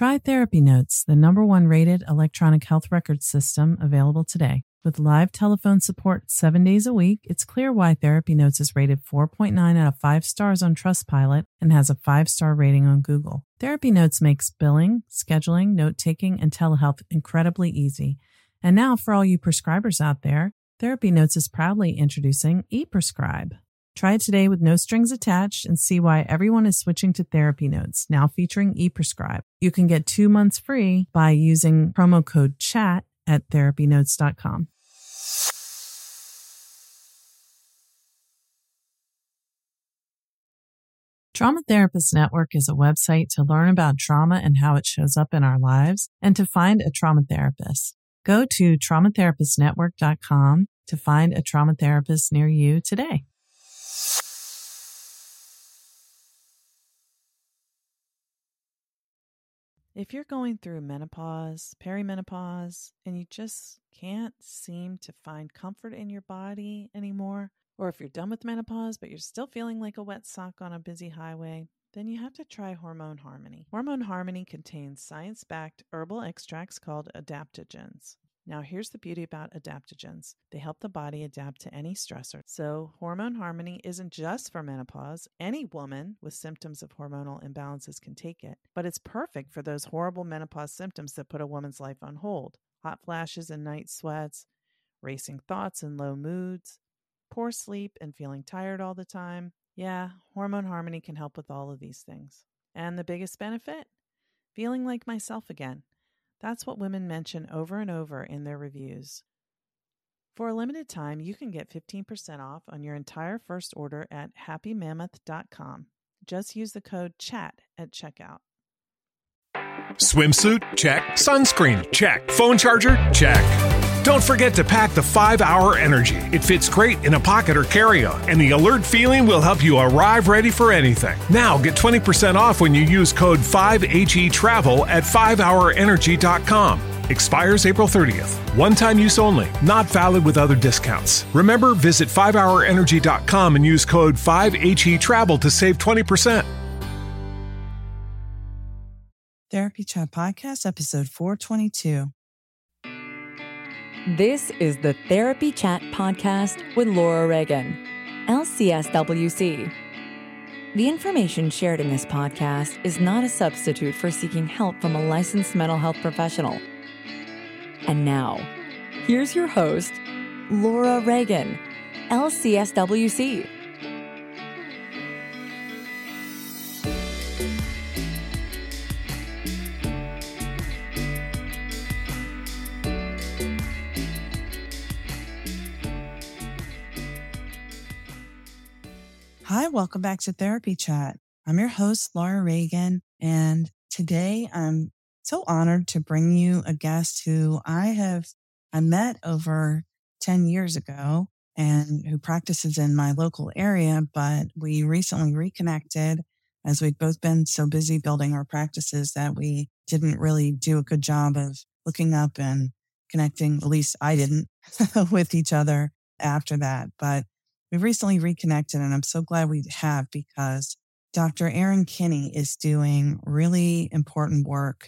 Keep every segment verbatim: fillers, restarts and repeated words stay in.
Try Therapy Notes, the number one rated electronic health record system available today. With live telephone support seven days a week, it's clear why Therapy Notes is rated four point nine out of five stars on Trustpilot and has a five-star rating on Google. Therapy Notes makes billing, scheduling, note-taking, and telehealth incredibly easy. And now, for all you prescribers out there, Therapy Notes is proudly introducing ePrescribe. Try it today with no strings attached and see why everyone is switching to Therapy Notes, now featuring ePrescribe. You can get two months free by using promo code CHAT at therapy notes dot com. Trauma Therapist Network is a website to learn about trauma and how it shows up in our lives and to find a trauma therapist. Go to trauma therapist network dot com to find a trauma therapist near you today. If you're going through menopause, perimenopause, and you just can't seem to find comfort in your body anymore, or if you're done with menopause but you're still feeling like a wet sock on a busy highway, then you have to try Hormone Harmony. Hormone Harmony contains science-backed herbal extracts called adaptogens. Now, here's the beauty about adaptogens. They help the body adapt to any stressor. So, Hormone Harmony isn't just for menopause. Any woman with symptoms of hormonal imbalances can take it, but it's perfect for those horrible menopause symptoms that put a woman's life on hold. Hot flashes and night sweats, racing thoughts and low moods, poor sleep and feeling tired all the time. Yeah, Hormone Harmony can help with all of these things. And the biggest benefit? Feeling like myself again. That's what women mention over and over in their reviews. For a limited time, you can get fifteen percent off on your entire first order at happy mammoth dot com. Just use the code CHAT at checkout. Swimsuit? Check. Sunscreen? Check. Phone charger? Check. Don't forget to pack the five hour Energy. It fits great in a pocket or carry-on, and the alert feeling will help you arrive ready for anything. Now get twenty percent off when you use code five H E travel at five hour energy dot com. Expires April thirtieth. One-time use only. Not valid with other discounts. Remember, visit five hour energy dot com and use code five H E travel to save twenty percent. Therapy Chat Podcast, episode four twenty-two. This is the Therapy Chat Podcast with Laura Reagan, L C S W C. The information shared in this podcast is not a substitute for seeking help from a licensed mental health professional. And now, here's your host, Laura Reagan, L C S W C. Hi, welcome back to Therapy Chat. I'm your host, Laura Reagan, and today I'm so honored to bring you a guest who I have I met over ten years ago and who practices in my local area, but we recently reconnected as we'd both been so busy building our practices that we didn't really do a good job of looking up and connecting, at least I didn't, with each other after that. But we've recently reconnected, and I'm so glad we have because Doctor Erin Kinney is doing really important work,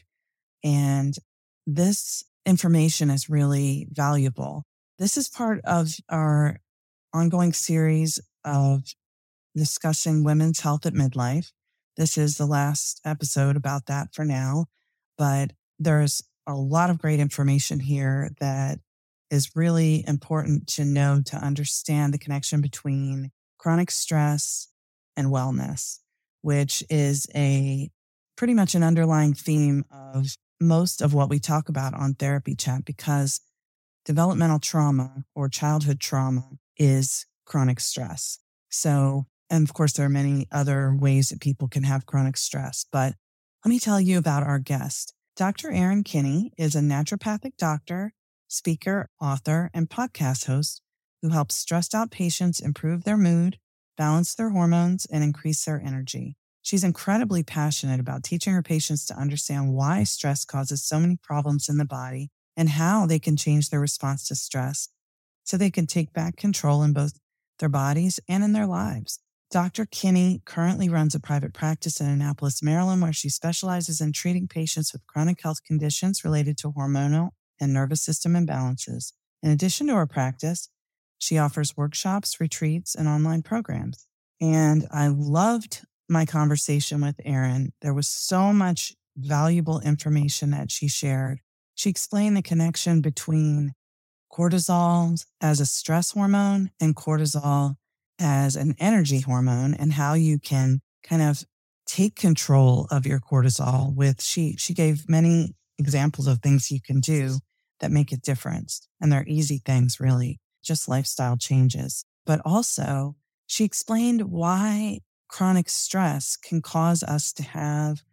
and this information is really valuable. This is part of our ongoing series of discussing women's health at midlife. This is the last episode about that for now, but there's a lot of great information here that is really important to know to understand the connection between chronic stress and wellness, which is a pretty much an underlying theme of most of what we talk about on Therapy Chat, because developmental trauma or childhood trauma is chronic stress. So, and of course, there are many other ways that people can have chronic stress, but let me tell you about our guest. Doctor Erin Kinney is a naturopathic doctor, speaker, author, and podcast host who helps stressed out patients improve their mood, balance their hormones, and increase their energy. She's incredibly passionate about teaching her patients to understand why stress causes so many problems in the body and how they can change their response to stress so they can take back control in both their bodies and in their lives. Doctor Kinney currently runs a private practice in Annapolis, Maryland, where she specializes in treating patients with chronic health conditions related to hormonal and nervous system imbalances. In addition to her practice, she offers workshops, retreats, and online programs. And I loved my conversation with Erin. There was so much valuable information that she shared. She explained the connection between cortisol as a stress hormone and cortisol as an energy hormone, and how you can kind of take control of your cortisol with, she, she gave many examples of things you can do that make a difference. And they're easy things, really, just lifestyle changes. But also she explained why chronic stress can cause us to have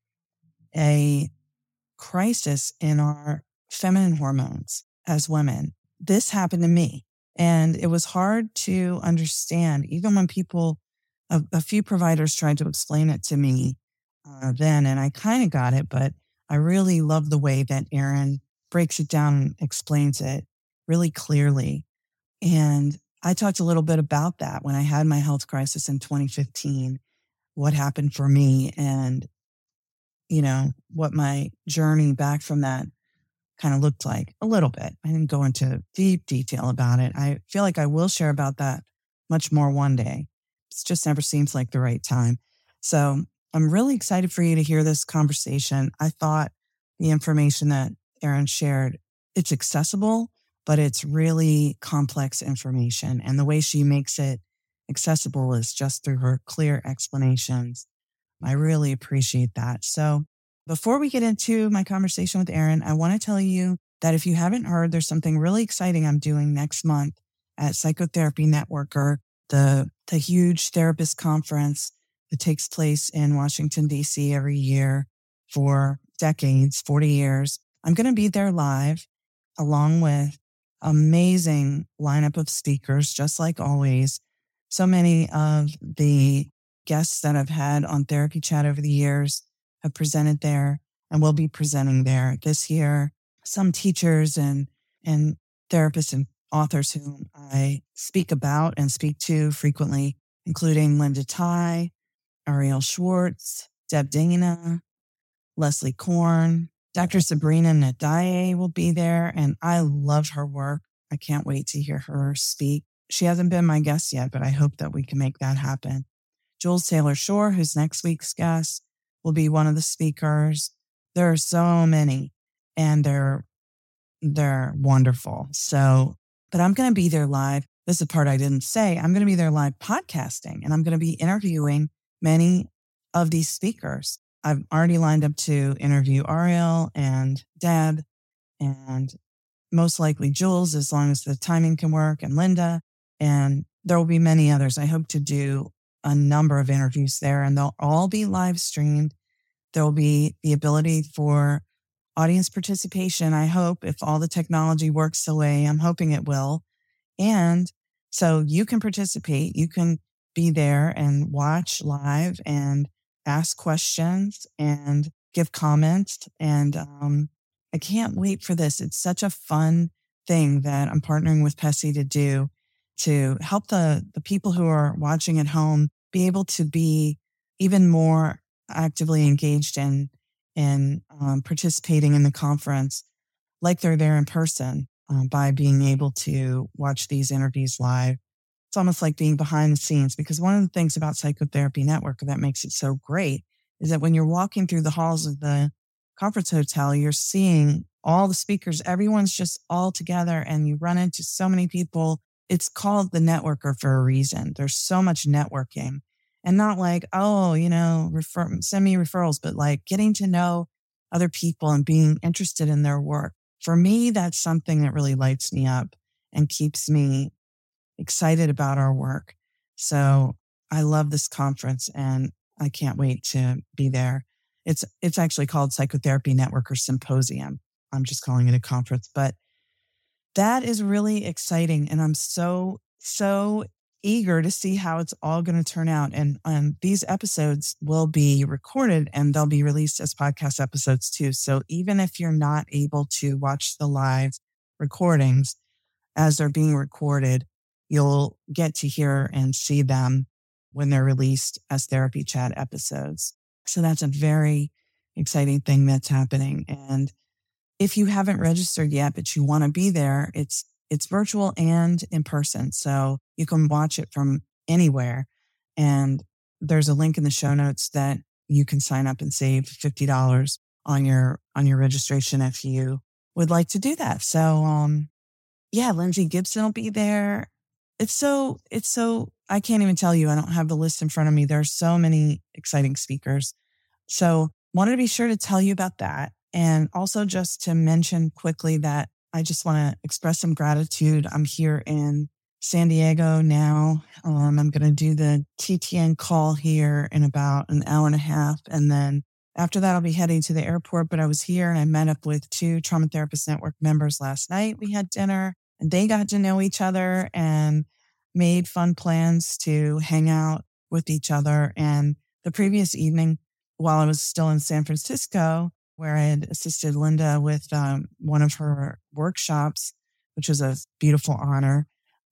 a crisis in our feminine hormones as women. This happened to me. And it was hard to understand, even when people, a, a few providers tried to explain it to me uh, then, and I kind of got it, but I really love the way that Erin breaks it down and explains it really clearly. And I talked a little bit about that when I had my health crisis in twenty fifteen, what happened for me, and, you know, what my journey back from that kind of looked like a little bit. I didn't go into deep detail about it. I feel like I will share about that much more one day. It just never seems like the right time. So I'm really excited for you to hear this conversation. I thought the information that Erin shared, it's accessible, but it's really complex information. And the way she makes it accessible is just through her clear explanations. I really appreciate that. So before we get into my conversation with Erin, I want to tell you that if you haven't heard, there's something really exciting I'm doing next month at Psychotherapy Networker, the, the huge therapist conference that takes place in Washington, D C every year for decades, forty years. I'm going to be there live along with amazing lineup of speakers, just like always. So many of the guests that I've had on Therapy Chat over the years have presented there and will be presenting there this year. Some teachers and, and therapists and authors whom I speak about and speak to frequently, including Linda Tai, Ariel Schwartz, Deb Dana, Leslie Korn, Doctor Sabrina Nadaye will be there, and I love her work. I can't wait to hear her speak. She hasn't been my guest yet, but I hope that we can make that happen. Jules Taylor Shore, who's next week's guest, will be one of the speakers. There are so many, and they're they're wonderful. So, but I'm going to be there live. This is the part I didn't say. I'm going to be there live podcasting, and I'm going to be interviewing many of these speakers. I've already lined up to interview Ariel and Deb, and most likely Jules, as long as the timing can work, and Linda, and there will be many others. I hope to do a number of interviews there, and they'll all be live streamed. There will be the ability for audience participation, I hope, if all the technology works the way I'm hoping it will. And so you can participate. You can be there and watch live and ask questions and give comments. And um, I can't wait for this. It's such a fun thing that I'm partnering with Pessy to do, to help the, the people who are watching at home be able to be even more actively engaged in, in um, participating in the conference like they're there in person um, by being able to watch these interviews live. It's almost like being behind the scenes, because one of the things about Psychotherapy Network that makes it so great is that when you're walking through the halls of the conference hotel, you're seeing all the speakers. Everyone's just all together, and you run into so many people. It's called the networker for a reason. There's so much networking, and not like, oh, you know, refer, send me referrals, but like getting to know other people and being interested in their work. For me, that's something that really lights me up and keeps me excited about our work. So I love this conference, and I can't wait to be there. It's, it's actually called Psychotherapy Networker Symposium. I'm just calling it a conference, but that is really exciting. And I'm so, so eager to see how it's all going to turn out. And um, these episodes will be recorded and they'll be released as podcast episodes too. So even if you're not able to watch the live recordings as they're being recorded, you'll get to hear and see them when they're released as Therapy Chat episodes. So that's a very exciting thing that's happening. And if you haven't registered yet, but you want to be there, it's it's virtual and in person. So you can watch it from anywhere. And there's a link in the show notes that you can sign up and save fifty dollars on your on your registration if you would like to do that. So um yeah, Lindsay Gibson will be there. It's so it's so I can't even tell you. I don't have the list in front of me. There are so many exciting speakers. So wanted to be sure to tell you about that. And also just to mention quickly that I just want to express some gratitude. I'm here in San Diego now. Um, I'm going to do the T T N call here in about an hour and a half. And then after that, I'll be heading to the airport. But I was here and I met up with two Trauma Therapist Network members last night. We had dinner and they got to know each other and made fun plans to hang out with each other. And the previous evening, while I was still in San Francisco, where I had assisted Linda with um, one of her workshops, which was a beautiful honor,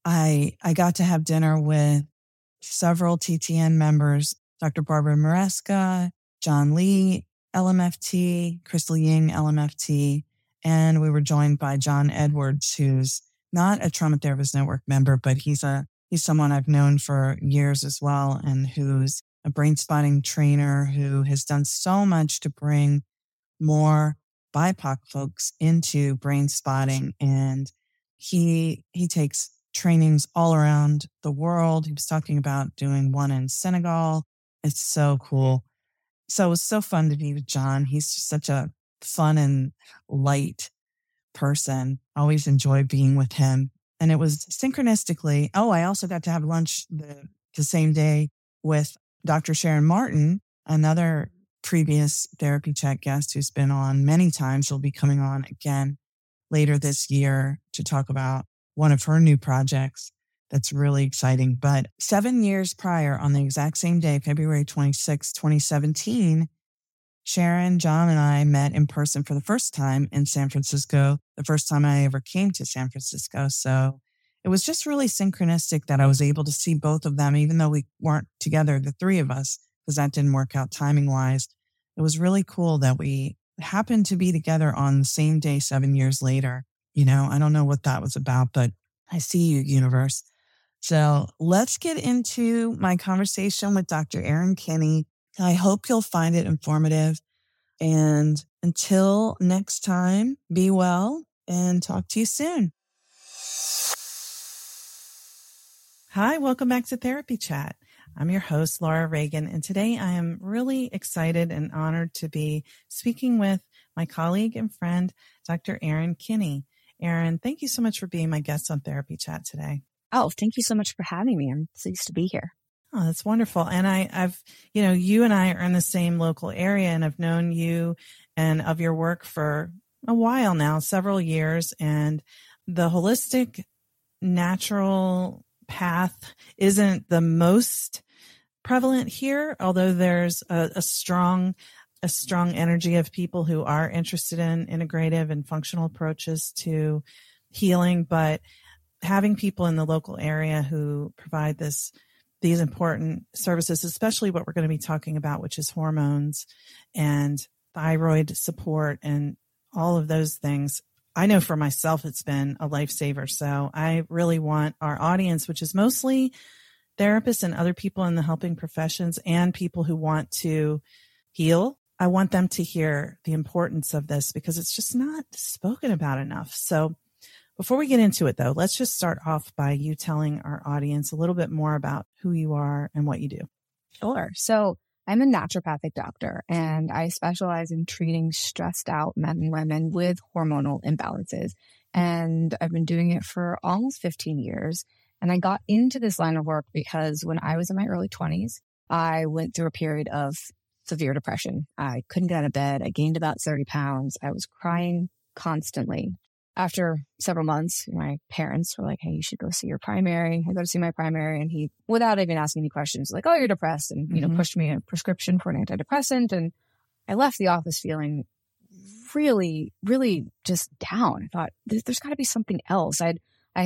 I I got to have dinner with several T T N members, Doctor Barbara Maresca, John Lee, L M F T, Crystal Ying, L M F T, and we were joined by John Edwards, who's not a Trauma Therapist Network member, but he's a he's someone I've known for years as well, and who's a brain spotting trainer who has done so much to bring more B I P O C folks into brain spotting. And he he takes trainings all around the world. He was talking about doing one in Senegal. It's so cool. So it was so fun to be with John. He's just such a fun and light person. Always enjoy being with him. And it was synchronistically. Oh, I also got to have lunch the, the same day with Doctor Sharon Martin, another previous Therapy Chat guest who's been on many times. She'll be coming on again later this year to talk about one of her new projects that's really exciting. But seven years prior, on the exact same day, February twenty-sixth, twenty seventeen, Sharon, John, and I met in person for the first time in San Francisco, the first time I ever came to San Francisco. So it was just really synchronistic that I was able to see both of them, even though we weren't together, the three of us, because that didn't work out timing wise. It was really cool that we happened to be together on the same day seven years later. You know, I don't know what that was about, but I see you, universe. So let's get into my conversation with Doctor Erin Kinney. I hope you'll find it informative. And until next time, be well and talk to you soon. Hi, welcome back to Therapy Chat. I'm your host, Laura Reagan, and today I am really excited and honored to be speaking with my colleague and friend, Doctor Erin Kinney. Erin, thank you so much for being my guest on Therapy Chat today. Oh, thank you so much for having me. I'm pleased to be here. Oh, that's wonderful. And I, I've, you know, you and I are in the same local area, and I've known you and of your work for a while now, several years. And the holistic, natural path isn't the most prevalent here, although there's a, a strong, a strong energy of people who are interested in integrative and functional approaches to healing. But having people in the local area who provide this, these important services, especially what we're going to be talking about, which is hormones and thyroid support and all of those things. I know for myself, it's been a lifesaver. So I really want our audience, which is mostly therapists and other people in the helping professions and people who want to heal, I want them to hear the importance of this because it's just not spoken about enough. So before we get into it, though, let's just start off by you telling our audience a little bit more about who you are and what you do. Sure. So I'm a naturopathic doctor, and I specialize in treating stressed out men and women with hormonal imbalances. And I've been doing it for almost fifteen years. And I got into this line of work because when I was in my early twenties, I went through a period of severe depression. I couldn't get out of bed. I gained about thirty pounds. I was crying constantly. After several months, my parents were like, hey, you should go see your primary. I go to see my primary, and he, without even asking any questions, like, oh, you're depressed, and, you mm-hmm. know, pushed me a prescription for an antidepressant. And I left the office feeling really, really just down. I thought, there's got to be something else. I'd, I had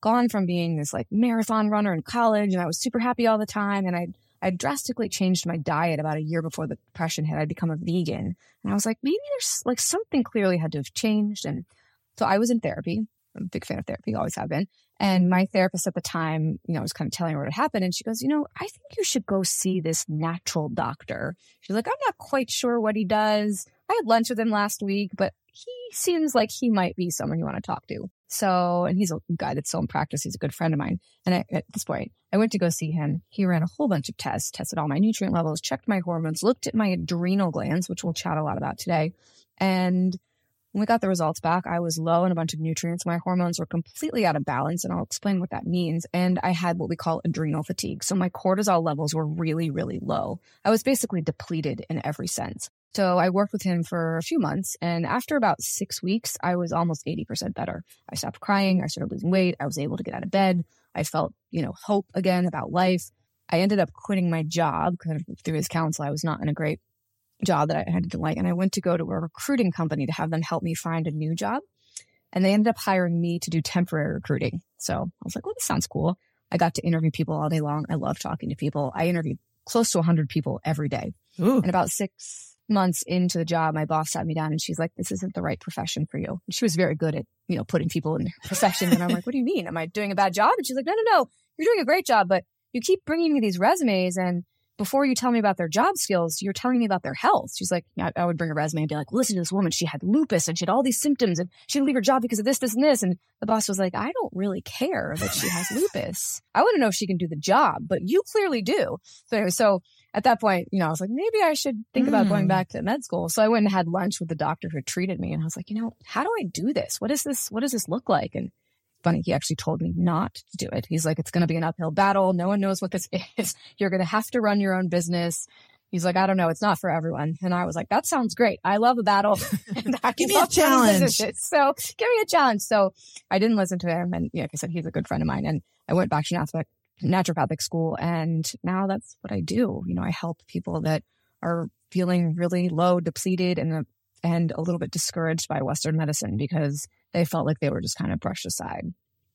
gone from being this like marathon runner in college, and I was super happy all the time. And I I drastically changed my diet about a year before the depression hit. I'd become a vegan. And I was like, maybe there's like something clearly had to have changed. And so I was in therapy. I'm a big fan of therapy, always have been. And my therapist at the time, you know, was kind of telling her what had happened. And she goes, you know, I think you should go see this natural doctor. She's like, I'm not quite sure what he does. I had lunch with him last week, but he seems like he might be someone you want to talk to. So, and he's a guy that's still in practice. He's a good friend of mine. And I, at this point, I went to go see him. He ran a whole bunch of tests, tested all my nutrient levels, checked my hormones, looked at my adrenal glands, which we'll chat a lot about today. And when we got the results back, I was low in a bunch of nutrients. My hormones were completely out of balance, and I'll explain what that means. And I had what we call adrenal fatigue. So my cortisol levels were really, really low. I was basically depleted in every sense. So I worked with him for a few months, and after about six weeks, I was almost eighty percent better. I stopped crying. I started losing weight. I was able to get out of bed. I felt, you know, hope again about life. I ended up quitting my job because through his counsel, I was not in a great job that I had to like. And I went to go to a recruiting company to have them help me find a new job. And they ended up hiring me to do temporary recruiting. So I was like, well, this sounds cool. I got to interview people all day long. I love talking to people. I interviewed close to one hundred people every day. Ooh. And about six months into the job, my boss sat me down and she's like, this isn't the right profession for you. And she was very good at, you know, putting people in professions. And I'm like, what do you mean? Am I doing a bad job? And she's like, no, no, no, you're doing a great job, but you keep bringing me these resumes, and before you tell me about their job skills, you're telling me about their health. She's like, I, I would bring a resume and be like, listen to this woman. She had lupus and she had all these symptoms and she didn't leave her job because of this, this, and this. And the boss was like, I don't really care that she has lupus. I want to know if she can do the job, but you clearly do. So anyway, so at that point, you know, I was like, maybe I should think mm. about going back to med school. So I went and had lunch with the doctor who treated me. And I was like, you know, how do I do this? What is this? What does this look like? And funny, he actually told me not to do it. He's like, it's going to be an uphill battle. No one knows what this is. You're going to have to run your own business. He's like, I don't know. It's not for everyone. And I was like, that sounds great. I love a battle. And I give me a challenge. So give me a challenge. So I didn't listen to him. And yeah, like I said, he's a good friend of mine. And I went back to naturopathic, naturopathic school. And now that's what I do. You know, I help people that are feeling really low, depleted, and, and a little bit discouraged by Western medicine because they felt like they were just kind of brushed aside.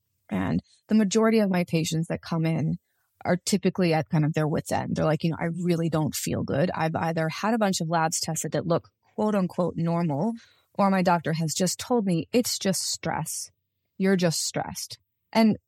And the majority of my patients that come in are typically at kind of their wit's end. They're like, you know, I really don't feel good. I've either had a bunch of labs tested that look quote unquote normal, or my doctor has just told me it's just stress. You're just stressed. And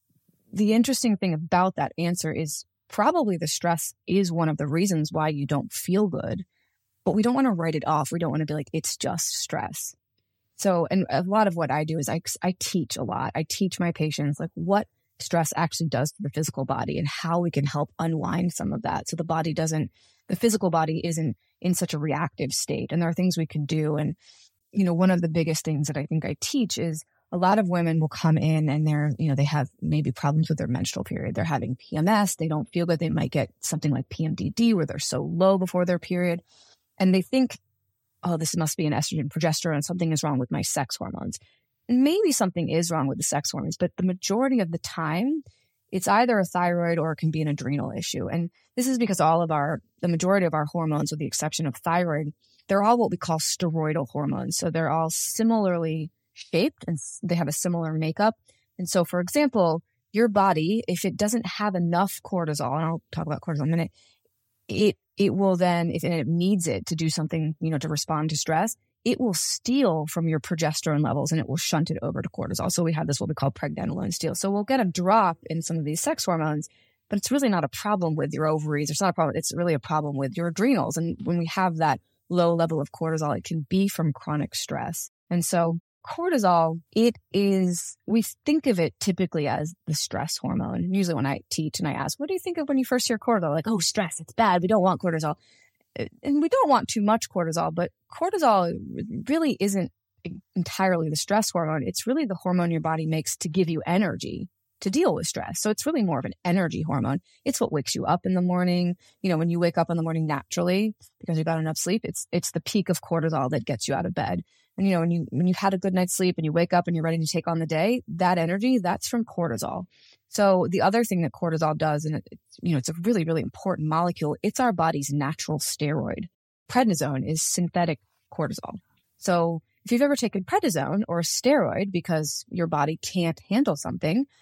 the interesting thing about that answer is probably the stress is one of the reasons why you don't feel good, but we don't want to write it off. We don't want to be like, it's just stress. So, and a lot of what I do is I, I teach a lot. I teach my patients like what stress actually does to the physical body and how we can help unwind some of that. So the body doesn't, the physical body isn't in such a reactive state. And there are things we can do. And, you know, one of the biggest things that I think I teach is a lot of women will come in and they're, you know, they have maybe problems with their menstrual period. They're having P M S. They don't feel good. They might get something like P M D D where they're so low before their period. And they think, oh, this must be an estrogen, progesterone, something is wrong with my sex hormones. And maybe something is wrong with the sex hormones, but the majority of the time, it's either a thyroid or it can be an adrenal issue. And this is because all of our, the majority of our hormones, with the exception of thyroid, they're all what we call steroidal hormones. So they're all similarly shaped and they have a similar makeup. And so, for example, your body, if it doesn't have enough cortisol, and I'll talk about cortisol in a minute, it it will then, if it needs it to do something, you know, to respond to stress, it will steal from your progesterone levels and it will shunt it over to cortisol. So we have this, what we call pregnenolone steal. So we'll get a drop in some of these sex hormones, but it's really not a problem with your ovaries. It's not a problem. It's really a problem with your adrenals. And when we have that low level of cortisol, it can be from chronic stress. And so cortisol, it is, we think of it typically as the stress hormone. And usually when I teach and I ask, what do you think of when you first hear cortisol? Like, oh, stress, it's bad. We don't want cortisol. And we don't want too much cortisol, but cortisol really isn't entirely the stress hormone. It's really the hormone your body makes to give you energy to deal with stress. So it's really more of an energy hormone. It's what wakes you up in the morning. You know, when you wake up in the morning naturally because you got enough sleep, it's it's the peak of cortisol that gets you out of bed. And, you know, when you when you've had a good night's sleep and you wake up and you're ready to take on the day, that energy, that's from cortisol. So the other thing that cortisol does, and it, you know, it's a really, really important molecule, it's our body's natural steroid. Prednisone is synthetic cortisol. So if you've ever taken prednisone or a steroid because your body can't handle something,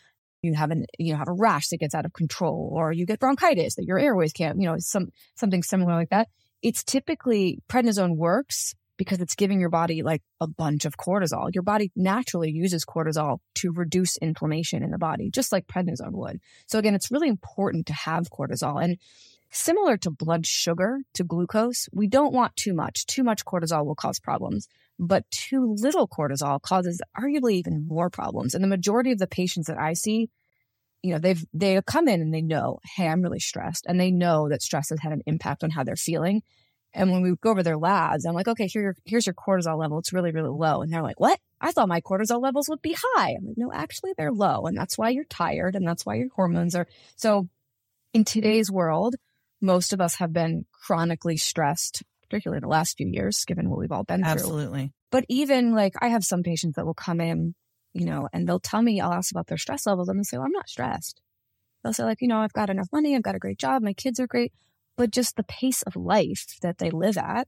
you have an, you know, have a rash that gets out of control, or you get bronchitis that your airways can't, you know, some, something similar like that. It's typically, prednisone works because it's giving your body like a bunch of cortisol. Your body naturally uses cortisol to reduce inflammation in the body, just like prednisone would. So again, it's really important to have cortisol. And similar to blood sugar, to glucose, we don't want too much. Too much cortisol will cause problems, but too little cortisol causes arguably even more problems. And the majority of the patients that I see, you know, they've, they come in and they know, hey, I'm really stressed. And they know that stress has had an impact on how they're feeling. And when we go over their labs, I'm like, okay, here, here's your cortisol level. It's really, really low. And they're like, what? I thought my cortisol levels would be high. I'm like, no, actually they're low. And that's why you're tired. And that's why your hormones are. So in today's world, most of us have been chronically stressed, particularly in the last few years, given what we've all been through. Absolutely. But even like, I have some patients that will come in, you know, and they'll tell me, I'll ask about their stress levels, and they'll say, well, I'm not stressed. They'll say like, you know, I've got enough money. I've got a great job. My kids are great. But just the pace of life that they live at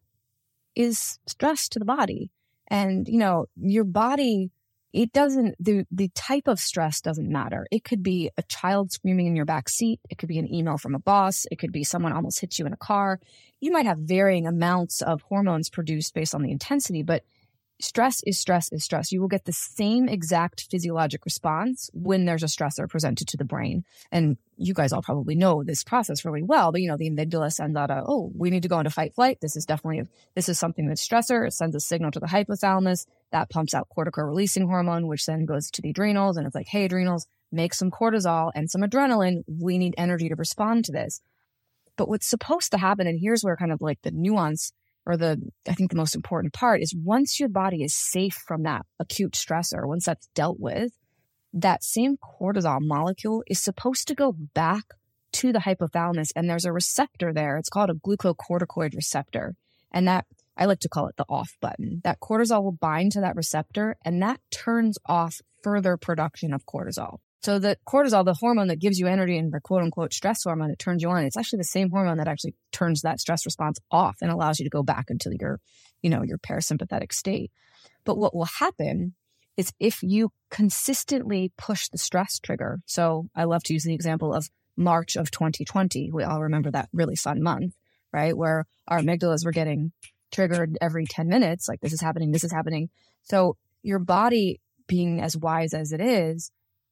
is stress to the body. And, you know, your body, it doesn't, the, the type of stress doesn't matter. It could be a child screaming in your back seat. It could be an email from a boss. It could be someone almost hit you in a car. You might have varying amounts of hormones produced based on the intensity, but stress is stress is stress. You will get the same exact physiologic response when there's a stressor presented to the brain. And you guys all probably know this process really well, but you know, the amygdala sends out a, oh, we need to go into fight flight. This is definitely, a, this is something that's stressor. It sends a signal to the hypothalamus that pumps out cortical releasing hormone, which then goes to the adrenals. And it's like, hey, adrenals, make some cortisol and some adrenaline. We need energy to respond to this. But what's supposed to happen, and here's where kind of like the nuance or the, I think the most important part is once your body is safe from that acute stressor, once that's dealt with, that same cortisol molecule is supposed to go back to the hypothalamus. And there's a receptor there. It's called a glucocorticoid receptor. And that, I like to call it the off button. That cortisol will bind to that receptor, and that turns off further production of cortisol. So the cortisol, the hormone that gives you energy and the quote unquote stress hormone that turns you on, it's actually the same hormone that actually turns that stress response off and allows you to go back into your, you know, your parasympathetic state. But what will happen is if you consistently push the stress trigger. So I love to use the example of March of twenty twenty. We all remember that really fun month, right? Where our amygdalas were getting triggered every ten minutes. Like this is happening, this is happening. So your body, being as wise as it is,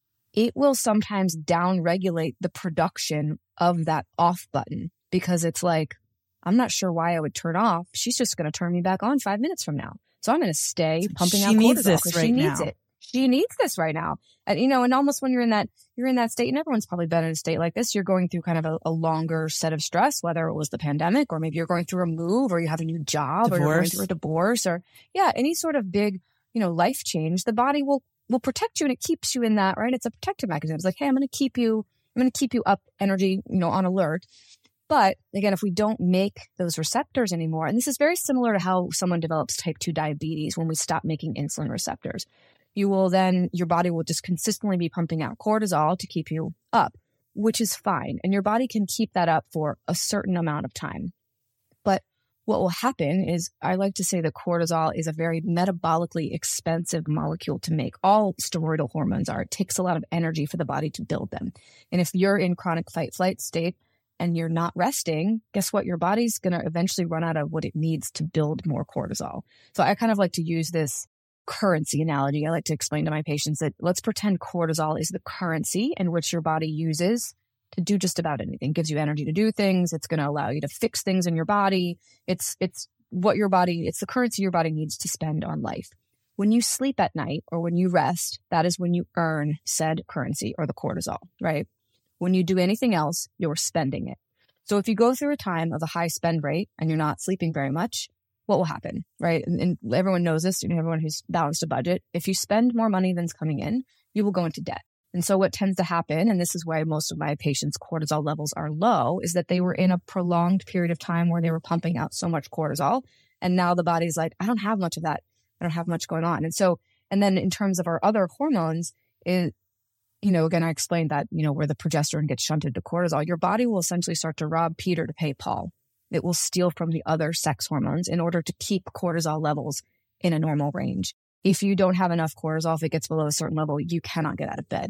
it will sometimes downregulate the production of that off button because it's like, I'm not sure why I would turn off. She's just going to turn me back on five minutes from now. So I'm going to stay pumping she out cortisol needs this because right she needs now. it. She needs this right now. And, you know, and almost when you're in that, you're in that state, and everyone's probably been in a state like this, you're going through kind of a, a longer set of stress, whether it was the pandemic or maybe you're going through a move or you have a new job Divorce. or you're going through a divorce or, yeah, any sort of big, you know, life change. The body will will protect you and it keeps you in that, right? It's a protective mechanism. It's like, hey, I'm going to keep you, I'm going to keep you up energy, you know, on alert. But again, if we don't make those receptors anymore, and this is very similar to how someone develops type two diabetes when we stop making insulin receptors, you will then, your body will just consistently be pumping out cortisol to keep you up, which is fine. And your body can keep that up for a certain amount of time. But what will happen is, I like to say that cortisol is a very metabolically expensive molecule to make. All steroidal hormones are. It takes a lot of energy for the body to build them. And if you're in chronic fight flight state and you're not resting, guess what? Your body's going to eventually run out of what it needs to build more cortisol. So I kind of like to use this currency analogy. I like to explain to my patients that let's pretend cortisol is the currency in which your body uses to do just about anything. It gives you energy to do things. It's going to allow you to fix things in your body. It's it's what your body, it's the currency your body needs to spend on life. When you sleep at night or when you rest, that is when you earn said currency or the cortisol, right? When you do anything else, you're spending it. So if you go through a time of a high spend rate and you're not sleeping very much, what will happen, right? And, and everyone knows this, you know, everyone who's balanced a budget, if you spend more money than's coming in, you will go into debt. And so what tends to happen, and this is why most of my patients' cortisol levels are low, is that they were in a prolonged period of time where they were pumping out so much cortisol. And now the body's like, I don't have much of that. I don't have much going on. And so, and then in terms of our other hormones, it, you know, again, I explained that, you know, where the progesterone gets shunted to cortisol, your body will essentially start to rob Peter to pay Paul. It will steal from the other sex hormones in order to keep cortisol levels in a normal range. If you don't have enough cortisol, if it gets below a certain level, you cannot get out of bed.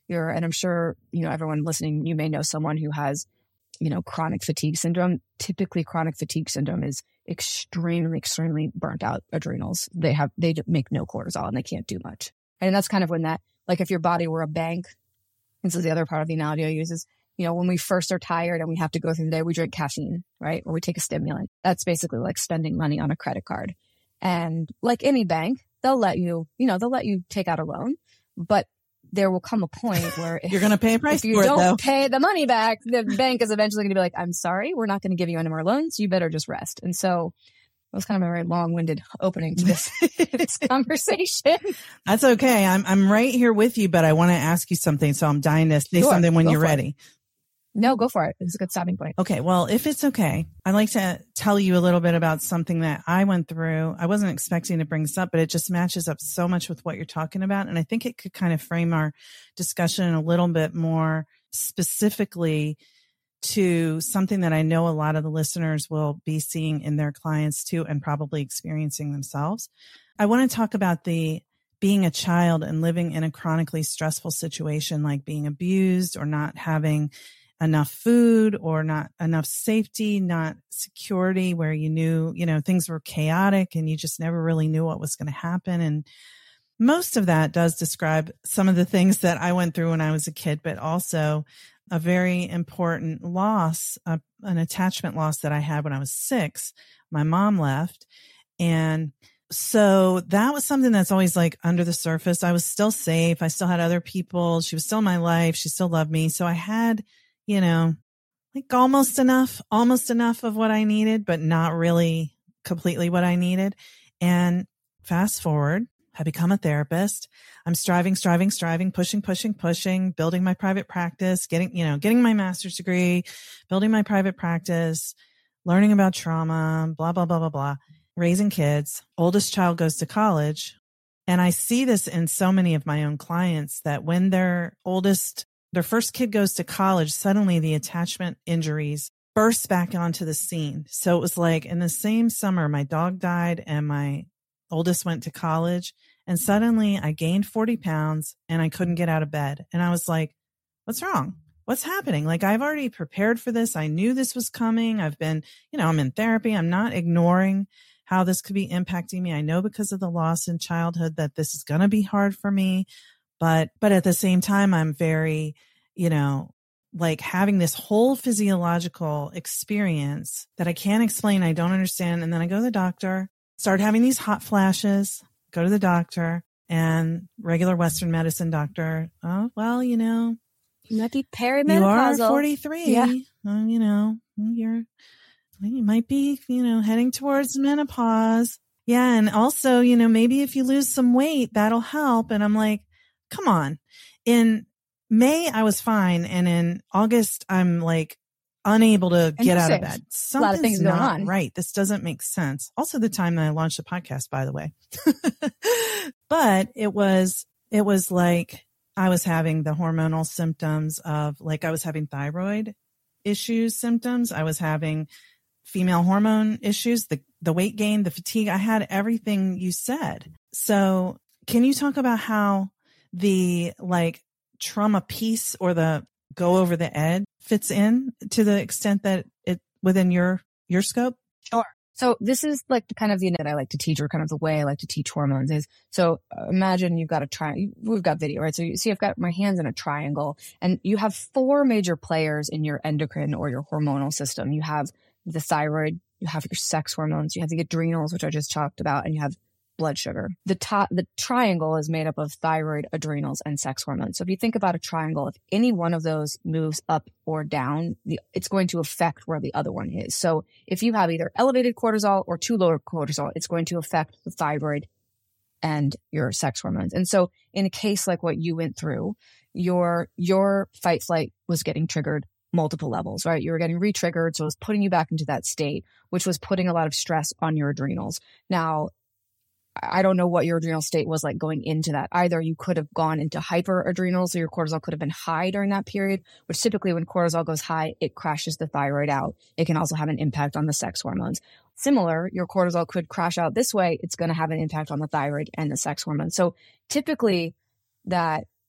you're, and I'm sure, you know, everyone listening, you may know someone who has, you know, chronic fatigue syndrome. Typically chronic fatigue syndrome is extremely, extremely burnt out adrenals. They have, they make no cortisol and they can't do much. And that's kind of when that, like if your body were a bank, this is the other part of the analogy I use is, you know, when we first are tired and we have to go through the day, we drink caffeine, right? Or we take a stimulant. That's basically like spending money on a credit card. And like any bank, they'll let you, you know, they'll let you take out a loan, but there will come a point where if, you're going to pay a price if you for don't it, though. pay the money back, the bank is eventually going to be like, I'm sorry, we're not going to give you any more loans. You better just rest. And so it was kind of a very long-winded opening to this, this conversation. That's okay. I'm I'm right here with you, but I want to ask you something. So I'm dying to say Sure, something when go you're for it. ready. No, go for it. It's a good stopping point. Okay. Well, if it's okay, I'd like to tell you a little bit about something that I went through. I wasn't expecting to bring this up, but it just matches up so much with what you're talking about. And I think it could kind of frame our discussion a little bit more specifically to something that I know a lot of the listeners will be seeing in their clients too, and probably experiencing themselves. I want to talk about the being a child and living in a chronically stressful situation, like being abused or not having enough food or not enough safety, not security, where you knew, you know, things were chaotic and you just never really knew what was going to happen. And most of that does describe some of the things that I went through when I was a kid, but also a very important loss, uh, an attachment loss that I had when I was six. My mom left. And so that was something that's always like under the surface. I was still safe. I still had other people. She was still in my life. She still loved me. So I had, you know, like almost enough, almost enough of what I needed, but not really completely what I needed. And fast forward, I become a therapist. I'm striving, striving, striving, pushing, pushing, pushing, building my private practice, getting, you know, getting my master's degree, building my private practice, learning about trauma, blah, blah, blah, blah, blah, raising kids. Oldest child goes to college. And I see this in so many of my own clients that when their oldest, their first kid goes to college, suddenly the attachment injuries burst back onto the scene. So it was like in the same summer, my dog died and my oldest went to college, and suddenly I gained forty pounds and I couldn't get out of bed. And I was like, what's wrong? What's happening? Like, I've already prepared for this. I knew this was coming. I've been, you know, I'm in therapy. I'm not ignoring how this could be impacting me. I know because of the loss in childhood that this is going to be hard for me. But, but at the same time, I'm very, you know, like having this whole physiological experience that I can't explain. I don't understand. And then I go to the doctor, start having these hot flashes, go to the doctor, and regular Western medicine doctor. Oh, well, you know, You might be you perimenopausal. are forty-three. Yeah. Well, you know, you're, you might be, you know, heading towards menopause. Yeah. And also, you know, maybe if you lose some weight, that'll help. And I'm like, come on. In May, I was fine. And in August, I'm like unable to get out of bed. Something's a lot of things going not on. right. This doesn't make sense. Also the time that I launched the podcast, by the way. But it was, it was like I was having the hormonal symptoms of, like, I was having thyroid issues symptoms. I was having female hormone issues, the, the weight gain, the fatigue. I had everything you said. So can you talk about how the like trauma piece or the go over the edge fits in to the extent that it within your, your scope? Sure. So this is like the kind of, you know, that I like to teach, or kind of the way I like to teach hormones is, so uh, imagine you've got a tri, we've got video, right? So you see, I've got my hands in a triangle, and you have four major players in your endocrine or your hormonal system. You have the thyroid, you have your sex hormones, you have the adrenals, which I just talked about, and you have blood sugar. The top, the triangle is made up of thyroid, adrenals, and sex hormones. So if you think about a triangle, if any one of those moves up or down, the, it's going to affect where the other one is. So if you have either elevated cortisol or too low cortisol, it's going to affect the thyroid and your sex hormones. And so in a case like what you went through, your, your fight flight was getting triggered multiple levels, right? You were getting re-triggered. So it was putting you back into that state, which was putting a lot of stress on your adrenals. Now, I don't know what your adrenal state was like going into that. Either you could have gone into hyperadrenal, so your cortisol could have been high during that period, which typically when cortisol goes high, it crashes the thyroid out. It can also have an impact on the sex hormones. Similar, your cortisol could crash out this way. It's going to have an impact on the thyroid and the sex hormones. So typically that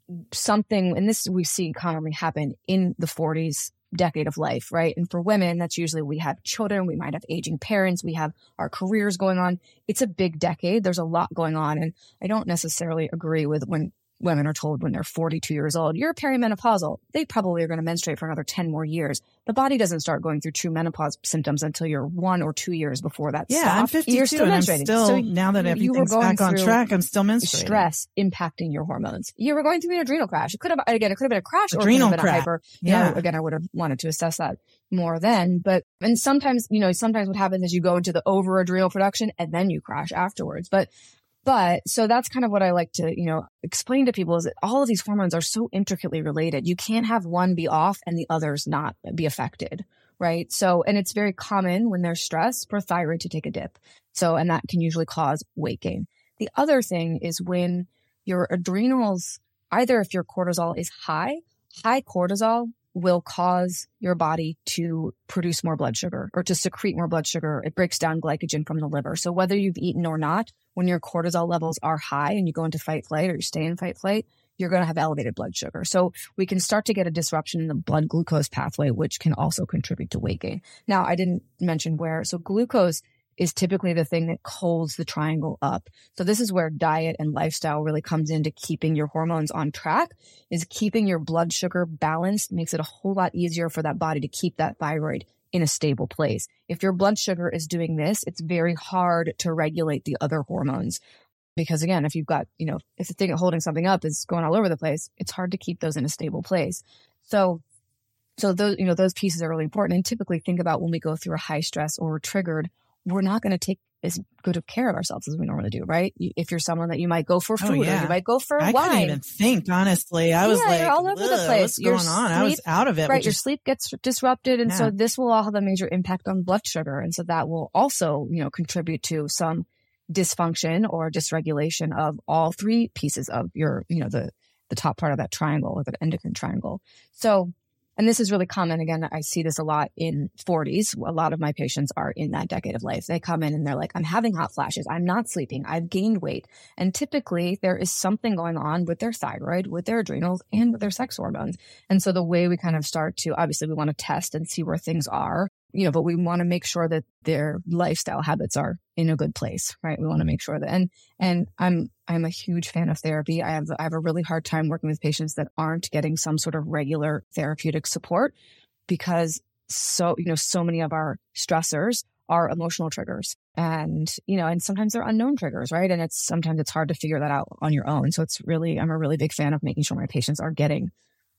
something, and this we see commonly happen in the forties decade of life, right? And for women, that's usually we have children, we might have aging parents, we have our careers going on. It's a big decade. There's a lot going on. And I don't necessarily agree with when women are told when they're forty-two years old, you're perimenopausal. They probably are going to menstruate for another ten more years. The body doesn't start going through true menopause symptoms until you're one or two years before that. Yeah, stops. I'm fifty-two you're still and I'm menstruating. still, so now that you everything's were going back on through track, I'm still menstruating. Stress impacting your hormones. You were going through an adrenal crash. It could have, again, it could have been a crash Adrenal or it could have been crash. a hyper. Yeah. You know, again, I would have wanted to assess that more then. But, and sometimes, you know, sometimes what happens is you go into the over adrenal production and then you crash afterwards. But But so that's kind of what I like to, you know, explain to people is that all of these hormones are so intricately related. You can't have one be off and the others not be affected, right? So, and it's very common when there's stress for thyroid to take a dip. So, and that can usually cause weight gain. The other thing is when your adrenals, either if your cortisol is high, high cortisol will cause your body to produce more blood sugar or to secrete more blood sugar. It breaks down glycogen from the liver. So whether you've eaten or not, when your cortisol levels are high and you go into fight flight or you stay in fight flight, you're going to have elevated blood sugar. So we can start to get a disruption in the blood glucose pathway, which can also contribute to weight gain. Now, I didn't mention where. So glucose is typically the thing that holds the triangle up. So this is where diet and lifestyle really comes into keeping your hormones on track, is keeping your blood sugar balanced makes it a whole lot easier for that body to keep that thyroid in a stable place. If your blood sugar is doing this, it's very hard to regulate the other hormones. Because again, if you've got, you know, if the thing holding something up is going all over the place, it's hard to keep those in a stable place. So So those, you know, those pieces are really important. And typically think about when we go through a high stress or we're triggered, we're not going to take as good of care of ourselves as we normally do, right? If you're someone that you might go for food Oh, yeah. or you might go for I wine. couldn't even think, honestly. I was Yeah, like, you're all over the "Ugh, place. What's Your going on? I was sleep- out of it. Right, which your is- sleep gets disrupted. And so Yeah. this will all have a major impact on blood sugar. And so that will also, you know, contribute to some dysfunction or dysregulation of all three pieces of your, you know, the, the top part of that triangle or the endocrine triangle. So, and this is really common. Again, I see this a lot in forties. A lot of my patients are in that decade of life. They come in and they're like, I'm having hot flashes. I'm not sleeping. I've gained weight. And typically there is something going on with their thyroid, with their adrenals, and with their sex hormones. And so the way we kind of start to, obviously we want to test and see where things are, you know, but we want to make sure that their lifestyle habits are in a good place, right? We want to make sure that, and, and I'm, I'm a huge fan of therapy. I have, I have a really hard time working with patients that aren't getting some sort of regular therapeutic support because so, you know, so many of our stressors are emotional triggers and, you know, and sometimes they're unknown triggers, right? And it's, sometimes it's hard to figure that out on your own. So it's really, I'm a really big fan of making sure my patients are getting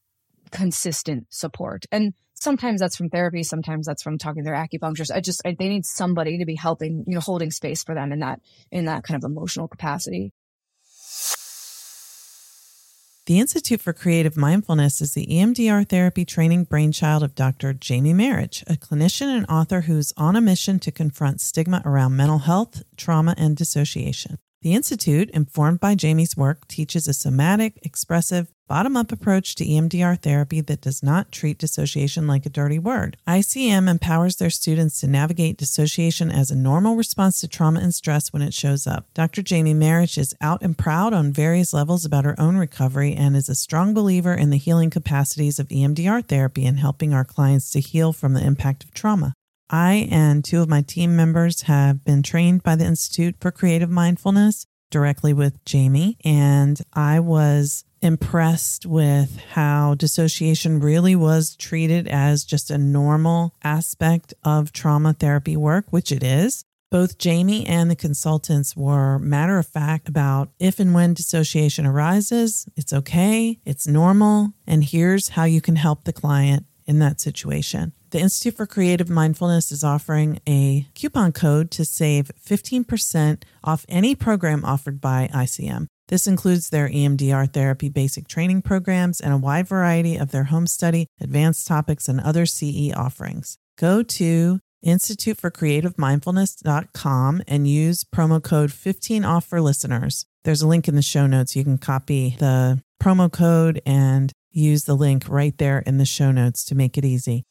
consistent support. And sometimes that's from therapy. Sometimes that's from talking to their acupuncturist. I just, I, they need somebody to be helping, you know, holding space for them in that, in that kind of emotional capacity. The Institute for Creative Mindfulness is the E M D R therapy training brainchild of Doctor Jamie Marich, a clinician and author who's on a mission to confront stigma around mental health, trauma, and dissociation. The Institute, informed by Jamie's work, teaches a somatic, expressive, bottom-up approach to E M D R therapy that does not treat dissociation like a dirty word. I C M empowers their students to navigate dissociation as a normal response to trauma and stress when it shows up. Doctor Jamie Marich is out and proud on various levels about her own recovery and is a strong believer in the healing capacities of E M D R therapy and helping our clients to heal from the impact of trauma. I and two of my team members have been trained by the Institute for Creative Mindfulness directly with Jamie, and I was impressed with how dissociation really was treated as just a normal aspect of trauma therapy work, which it is. Both Jamie and the consultants were matter of fact about if and when dissociation arises, it's okay, it's normal, and here's how you can help the client in that situation. The Institute for Creative Mindfulness is offering a coupon code to save fifteen percent off any program offered by I C M. This includes their E M D R therapy basic training programs and a wide variety of their home study, advanced topics, and other C E offerings. Go to institute for creative mindfulness dot com and use promo code fifteen off for listeners. There's a link in the show notes. You can copy the promo code and use the link right there in the show notes to make it easy.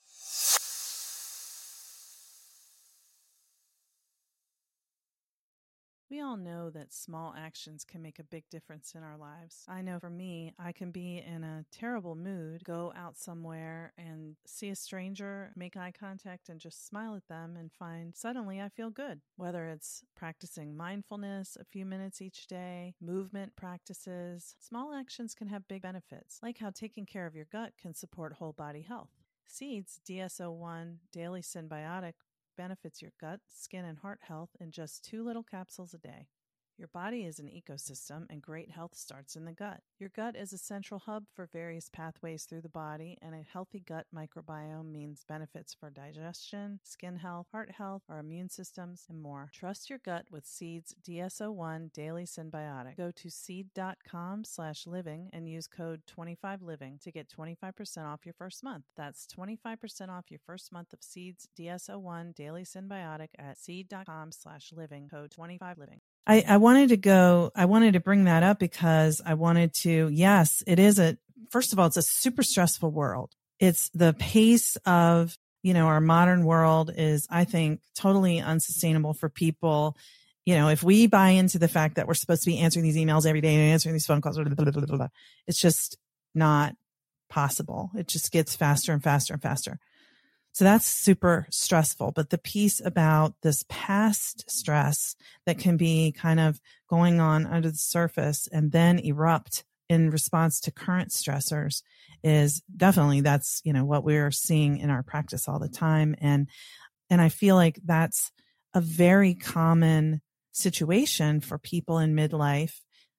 We all all know that small actions can make a big difference in our lives. I know for me, I can be in a terrible mood, go out somewhere and see a stranger, make eye contact and just smile at them and find suddenly I feel good. Whether it's practicing mindfulness a few minutes each day, movement practices, small actions can have big benefits, like how taking care of your gut can support whole body health. Seeds D S O one Daily Synbiotic benefits your gut, skin, and heart health in just two little capsules a day. Your body is an ecosystem, and great health starts in the gut. Your gut is a central hub for various pathways through the body, and a healthy gut microbiome means benefits for digestion, skin health, heart health, our immune systems, and more. Trust your gut with Seed's D S O one Daily Synbiotic. Go to seed.com slash living and use code twenty-five living to get twenty-five percent off your first month. That's twenty-five percent off your first month of Seed's D S O one Daily Synbiotic at seed.com slash living, code twenty-five living. I, I wanted to go, I wanted to bring that up because I wanted to, yes, it is a, first of all, it's a super stressful world. It's the pace of, you know, our modern world is, I think, totally unsustainable for people. You know, if we buy into the fact that we're supposed to be answering these emails every day and answering these phone calls, blah, blah, blah, blah, blah, it's just not possible. It just gets faster and faster and faster. So that's super stressful. But the piece about this past stress that can be kind of going on under the surface and then erupt in response to current stressors is definitely, that's, you know, what we're seeing in our practice all the time. And, and I feel like that's a very common situation for people in midlife,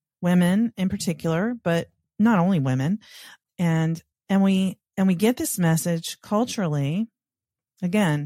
women in particular, but not only women. And, and we, and we get this message culturally. Again,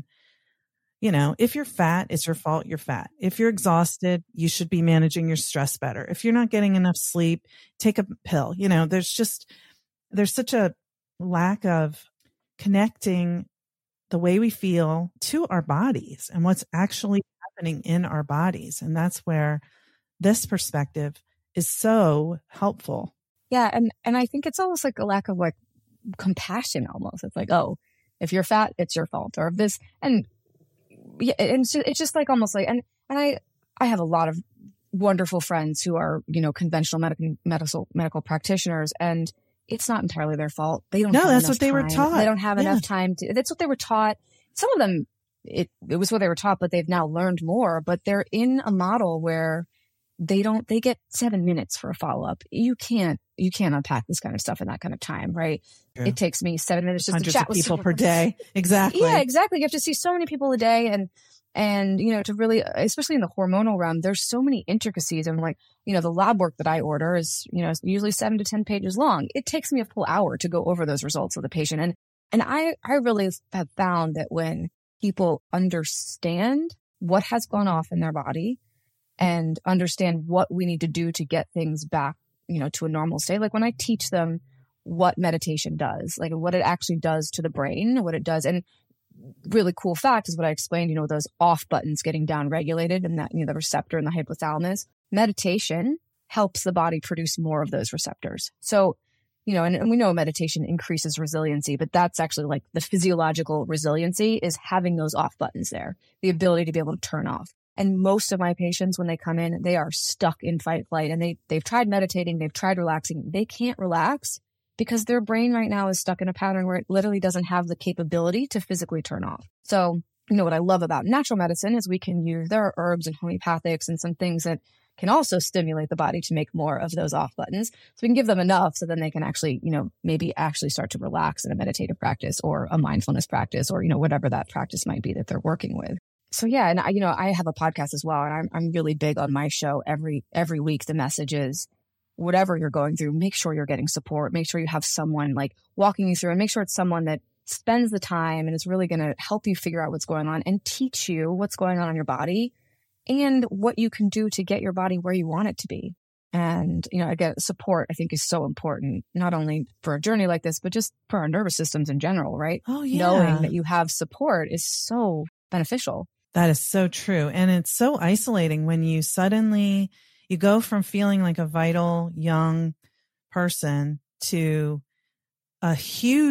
you know, if you're fat, it's your fault you're fat. If you're exhausted, you should be managing your stress better. If you're not getting enough sleep, take a pill. You know, there's just, there's such a lack of connecting the way we feel to our bodies and what's actually happening in our bodies. And that's where this perspective is so helpful. Yeah. And, and I think it's almost like a lack of like compassion almost. It's like, oh, if you're fat, it's your fault, or if this, and yeah, and it's just, it's just like almost like, and, and I, I have a lot of wonderful friends who are, you know, conventional medical, medical, medical practitioners, and it's not entirely their fault. They don't No, have that's enough what they time. were taught. They don't have Yeah. enough time to, that's what they were taught. Some of them, it, it was what they were taught, but they've now learned more, but they're in a model where they don't, they get seven minutes for a follow-up. You can't, you can't unpack this kind of stuff in that kind of time, right? True. It takes me seven minutes just Hundreds to chat of with people someone. per day. Exactly. Yeah, exactly. You have to see so many people a day, and, and, you know, to really, especially in the hormonal realm, there's so many intricacies. And like, you know, the lab work that I order is, you know, usually seven to ten pages long. It takes me a full hour to go over those results with the patient. And, and I, I really have found that when people understand what has gone off in their body and understand what we need to do to get things back, you know, to a normal state. Like when I teach them what meditation does, like what it actually does to the brain, what it does. And really cool fact is what I explained, you know, those off buttons getting down regulated and that, you know, the receptor in the hypothalamus. Meditation helps the body produce more of those receptors. So, you know, and, and we know meditation increases resiliency, but that's actually like the physiological resiliency is having those off buttons there, the ability to be able to turn off. And most of my patients, when they come in, they are stuck in fight flight, and they, they've tried meditating, they've tried relaxing. They can't relax because their brain right now is stuck in a pattern where it literally doesn't have the capability to physically turn off. So, you know, what I love about natural medicine is we can use, there are herbs and homeopathics and some things that can also stimulate the body to make more of those off buttons. So we can give them enough so then they can actually, you know, maybe actually start to relax in a meditative practice or a mindfulness practice or, you know, whatever that practice might be that they're working with. So yeah, and I, you know, I have a podcast as well, and I'm I'm really big on my show. Every every week, the message is, whatever you're going through, make sure you're getting support. Make sure you have someone like walking you through, and make sure it's someone that spends the time and is really going to help you figure out what's going on and teach you what's going on in your body and what you can do to get your body where you want it to be. And, you know, again, support I think is so important, not only for a journey like this, but just for our nervous systems in general, right? Oh yeah. Knowing that you have support is so beneficial. That is so true. And it's so isolating when you suddenly, you go from feeling like a vital young person to a huge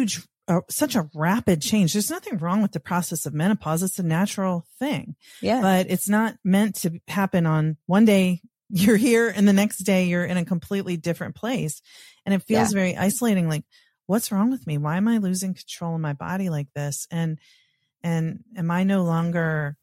a, such a rapid change. There's nothing wrong with the process of menopause. It's a natural thing. Yeah. But it's not meant to happen on one day you're here and the next day you're in a completely different place. And it feels yeah. very isolating. Like, what's wrong with me? Why am I losing control of my body like this? And, and am I no longer,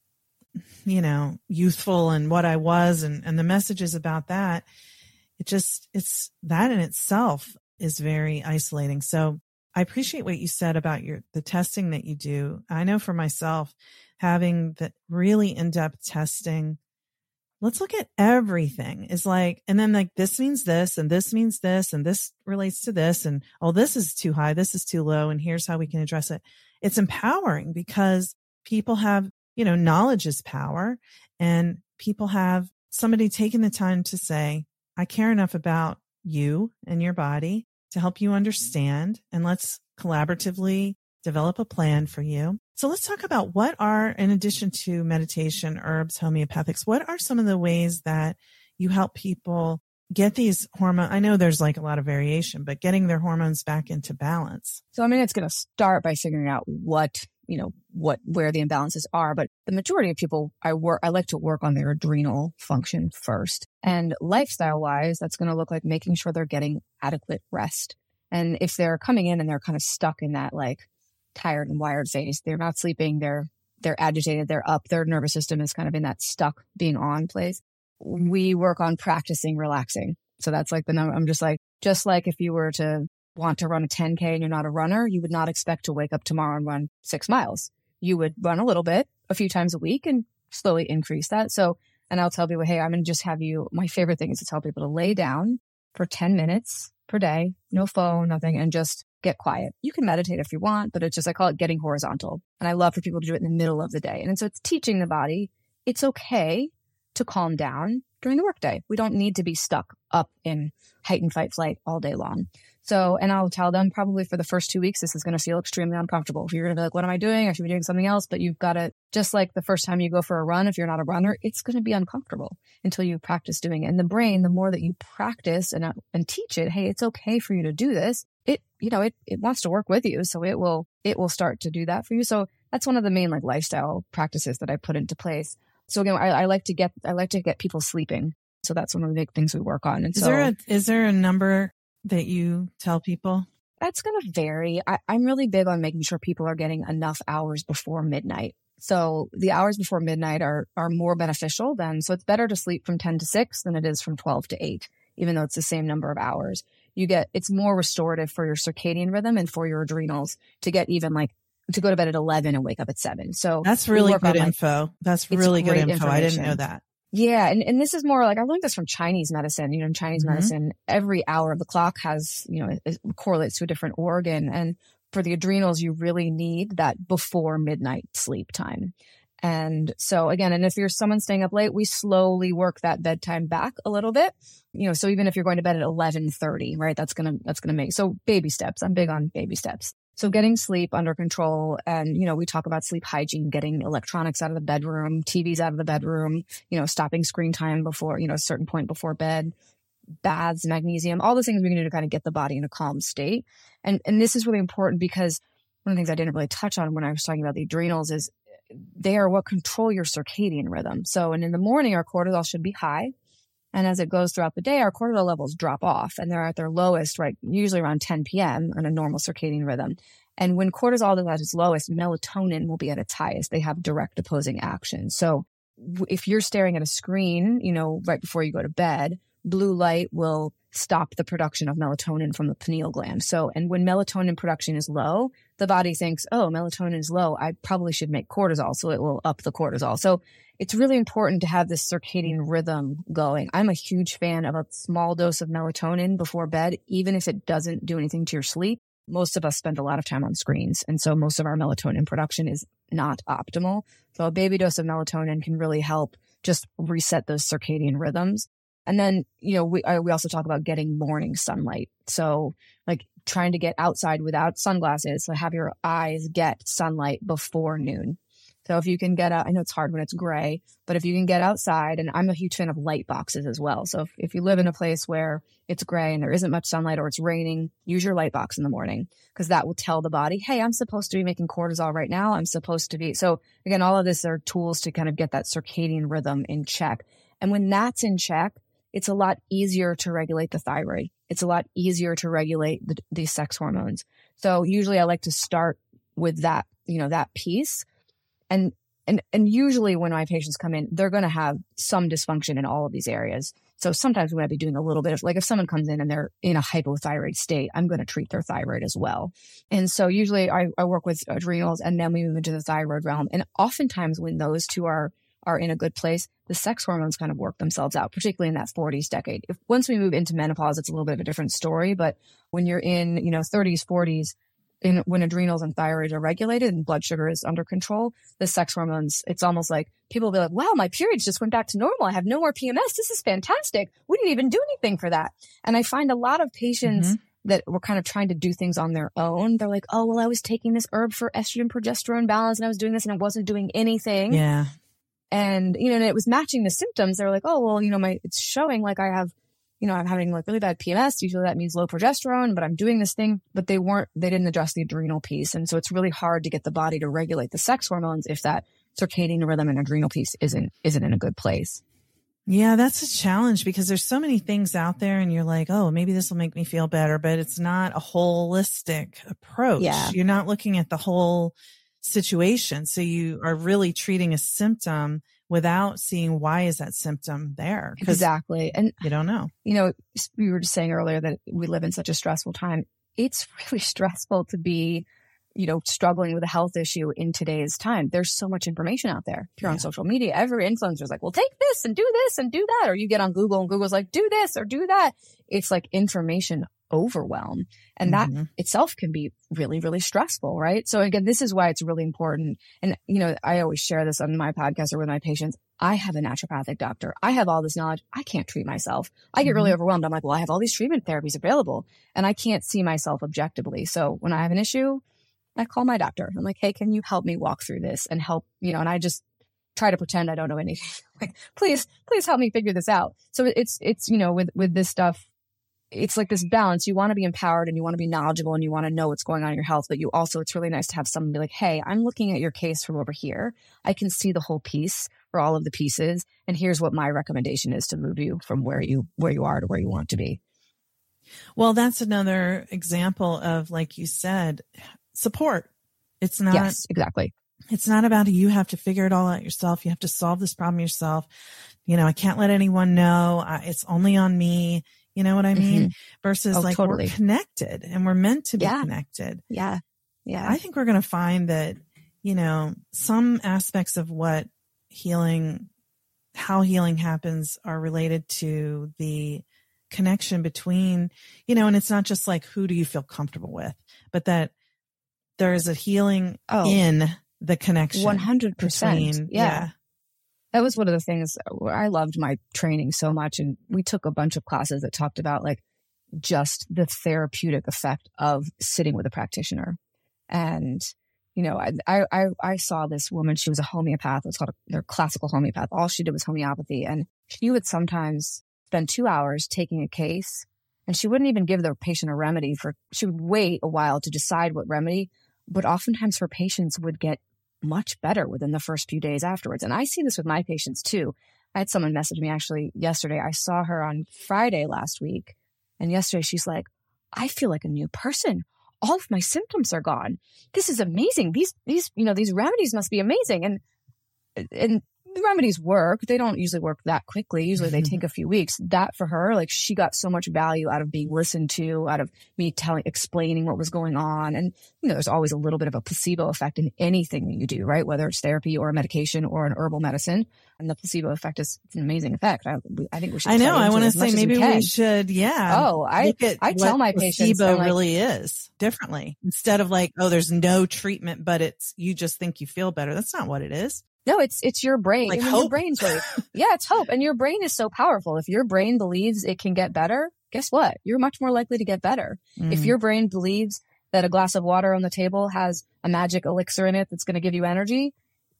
you know, youthful and what I was, and, and the messages about that? It just, it's that in itself is very isolating. So I appreciate what you said about your, the testing that you do. I know for myself, having the really in-depth testing, let's look at everything is like, and then like, this means this, and this means this, and this relates to this. And, oh, this is too high. This is too low. And here's how we can address it. It's empowering because people have, you know, knowledge is power, and people have somebody taking the time to say, I care enough about you and your body to help you understand, and let's collaboratively develop a plan for you. So let's talk about what are, in addition to meditation, herbs, homeopathics, what are some of the ways that you help people get these hormones? I know there's like a lot of variation, but getting their hormones back into balance. So, I mean, it's going to start by figuring out what, you know, what, where the imbalances are. But the majority of people I work, I like to work on their adrenal function first. And lifestyle wise, that's going to look like making sure they're getting adequate rest. And if they're coming in and they're kind of stuck in that like tired and wired phase, they're not sleeping, they're, they're agitated, they're up, their nervous system is kind of in that stuck being on place. We work on practicing relaxing. So that's like the number. I'm just like, just like if you were to want to run a ten K and you're not a runner, you would not expect to wake up tomorrow and run six miles. You would run a little bit a few times a week and slowly increase that. So, and I'll tell people, hey, I'm going to just have you, my favorite thing is to tell people to lay down for ten minutes per day, no phone, nothing, and just get quiet. You can meditate if you want, but it's just, I call it getting horizontal. And I love for people to do it in the middle of the day. And so it's teaching the body it's okay to calm down during the workday. We don't need to be stuck up in heightened fight flight all day long. So, and I'll tell them probably for the first two weeks, this is going to feel extremely uncomfortable. If you're going to be like, what am I doing? I should be doing something else. But you've got to, just like the first time you go for a run, if you're not a runner, it's going to be uncomfortable until you practice doing it. And the brain, the more that you practice and, and teach it, hey, it's okay for you to do this. It, you know, it, it wants to work with you. So it will, it will start to do that for you. So that's one of the main like lifestyle practices that I put into place. So again, I, I like to get, I like to get people sleeping. So that's one of the big things we work on. And is so there a, is there a number that you tell people? That's going to vary. I, I'm really big on making sure people are getting enough hours before midnight. So the hours before midnight are, are more beneficial than, so it's better to sleep from ten to six than it is from twelve to eight, even though it's the same number of hours. You get, it's more restorative for your circadian rhythm and for your adrenals to get even like, to go to bed at eleven and wake up at seven. So that's really good on, info. Like, that's really good info. I didn't know that. Yeah. And, and this is more like, I learned this from Chinese medicine. You know, in Chinese mm-hmm. medicine, every hour of the clock has, you know, it, it correlates to a different organ. And for the adrenals, you really need that before midnight sleep time. And so again, and if you're someone staying up late, we slowly work that bedtime back a little bit. You know, so even if you're going to bed at eleven thirty, right, that's going to, that's going to make, so baby steps. I'm big on baby steps. So getting sleep under control. And, you know, we talk about sleep hygiene, getting electronics out of the bedroom, T Vs out of the bedroom, you know, stopping screen time before, you know, a certain point before bed, baths, magnesium, all the things we can do to kind of get the body in a calm state. And, and this is really important because one of the things I didn't really touch on when I was talking about the adrenals is they are what control your circadian rhythm. So, and in the morning, our cortisol should be high. And as it goes throughout the day, our cortisol levels drop off and they're at their lowest, right? Usually around ten p.m. on a normal circadian rhythm. And when cortisol is at its lowest, melatonin will be at its highest. They have direct opposing action. So if you're staring at a screen, you know, right before you go to bed, blue light will stop the production of melatonin from the pineal gland. So, and when melatonin production is low, the body thinks, oh, melatonin is low. I probably should make cortisol. So it will up the cortisol. So it's really important to have this circadian rhythm going. I'm a huge fan of a small dose of melatonin before bed, even if it doesn't do anything to your sleep. Most of us spend a lot of time on screens. And so most of our melatonin production is not optimal. So a baby dose of melatonin can really help just reset those circadian rhythms. And then, you know, we I, we also talk about getting morning sunlight. So like trying to get outside without sunglasses. So have your eyes get sunlight before noon. So if you can get out, I know it's hard when it's gray, but if you can get outside, and I'm a huge fan of light boxes as well. So if, if you live in a place where it's gray and there isn't much sunlight or it's raining, use your light box in the morning, because that will tell the body, hey, I'm supposed to be making cortisol right now. I'm supposed to be. So again, all of this are tools to kind of get that circadian rhythm in check. And when that's in check, it's a lot easier to regulate the thyroid. It's a lot easier to regulate the, the sex hormones. So usually I like to start with that, you know, that piece. And, and, and usually when my patients come in, they're going to have some dysfunction in all of these areas. So sometimes we might be doing a little bit of, like if someone comes in and they're in a hypothyroid state, I'm going to treat their thyroid as well. And so usually I, I work with adrenals and then we move into the thyroid realm. And oftentimes when those two are, are in a good place, the sex hormones kind of work themselves out, particularly in that forties decade. If once we move into menopause, it's a little bit of a different story. But when you're in, you know, thirties, forties, in, when adrenals and thyroid are regulated and blood sugar is under control, the sex hormones, it's almost like people will be like, wow, my periods just went back to normal. I have no more P M S. This is fantastic. We didn't even do anything for that. And I find a lot of patients mm-hmm. that were kind of trying to do things on their own. They're like, oh, well, I was taking this herb for estrogen progesterone balance and I was doing this and it wasn't doing anything. Yeah. And, you know, and it was matching the symptoms. They're like, oh, well, you know, my, it's showing like I have, you know, I'm having like really bad P M S. Usually that means low progesterone, but I'm doing this thing, but they weren't, they didn't address the adrenal piece. And so it's really hard to get the body to regulate the sex hormones if that circadian rhythm and adrenal piece isn't, isn't in a good place. Yeah, that's a challenge because there's so many things out there and you're like, oh, maybe this will make me feel better, but it's not a holistic approach. Yeah. You're not looking at the whole situation. So you are really treating a symptom without seeing why is that symptom there. Exactly. And you don't know. You know, we were just saying earlier that we live in such a stressful time. It's really stressful to be, you know, struggling with a health issue in today's time. There's so much information out there. If you're yeah. on social media, every influencer is like, well, take this and do this and do that. Or you get on Google and Google's like, do this or do that. It's like information overwhelm. And that mm-hmm. itself can be really, really stressful, right? So again, this is why it's really important. And, you know, I always share this on my podcast or with my patients. I have a naturopathic doctor. I have all this knowledge. I can't treat myself. I get mm-hmm. really overwhelmed. I'm like, well, I have all these treatment therapies available and I can't see myself objectively. So when I have an issue, I call my doctor. I'm like, hey, can you help me walk through this and help, you know, and I just try to pretend I don't know anything. Like, please, please help me figure this out. So it's, it's, you know, with, with this stuff, it's like this balance. You want to be empowered and you want to be knowledgeable and you want to know what's going on in your health, but you also, it's really nice to have someone be like, hey, I'm looking at your case from over here. I can see the whole piece for all of the pieces. And here's what my recommendation is to move you from where you, where you are to where you want to be. Well, that's another example of, like you said, support. It's not, yes, exactly. It's not about you have to figure it all out yourself. You have to solve this problem yourself. You know, I can't let anyone know. I, it's only on me. You know what I mean? Mm-hmm. Versus oh, like totally. We're connected and we're meant to be yeah. connected. Yeah. Yeah. I think we're going to find that, you know, some aspects of what healing, how healing happens are related to the connection between, you know, and it's not just like, who do you feel comfortable with, but that there is a healing oh, in the connection. one hundred percent. Between, yeah. yeah. That was one of the things where I loved my training so much. And we took a bunch of classes that talked about like just the therapeutic effect of sitting with a practitioner. And, you know, I, I, I saw this woman, she was a homeopath. It's called a, their classical homeopath. All she did was homeopathy. And she would sometimes spend two hours taking a case and she wouldn't even give the patient a remedy for, she would wait a while to decide what remedy, but oftentimes her patients would get much better within the first few days afterwards. And I see this with my patients too. I had someone message me actually yesterday. I saw her on Friday last week. And yesterday she's like, I feel like a new person. All of my symptoms are gone. This is amazing. These, these, you know, these remedies must be amazing. And, and the remedies work. They don't usually work that quickly. Usually they take a few weeks. That for her, like she got so much value out of being listened to, out of me telling, explaining what was going on. And, you know, there's always a little bit of a placebo effect in anything that you do, right? Whether it's therapy or a medication or an herbal medicine. And the placebo effect is it's an amazing effect. I, I think we should. I know. I want to say maybe we, we should. Yeah. Oh, I, I tell my patients. Placebo like, really is differently instead of like, oh, there's no treatment, but it's, you just think you feel better. That's not what it is. No, it's, it's your brain. Like I mean, hope. Your brain's really, yeah, it's hope. And your brain is so powerful. If your brain believes it can get better, guess what? You're much more likely to get better. Mm. If your brain believes that a glass of water on the table has a magic elixir in it that's going to give you energy,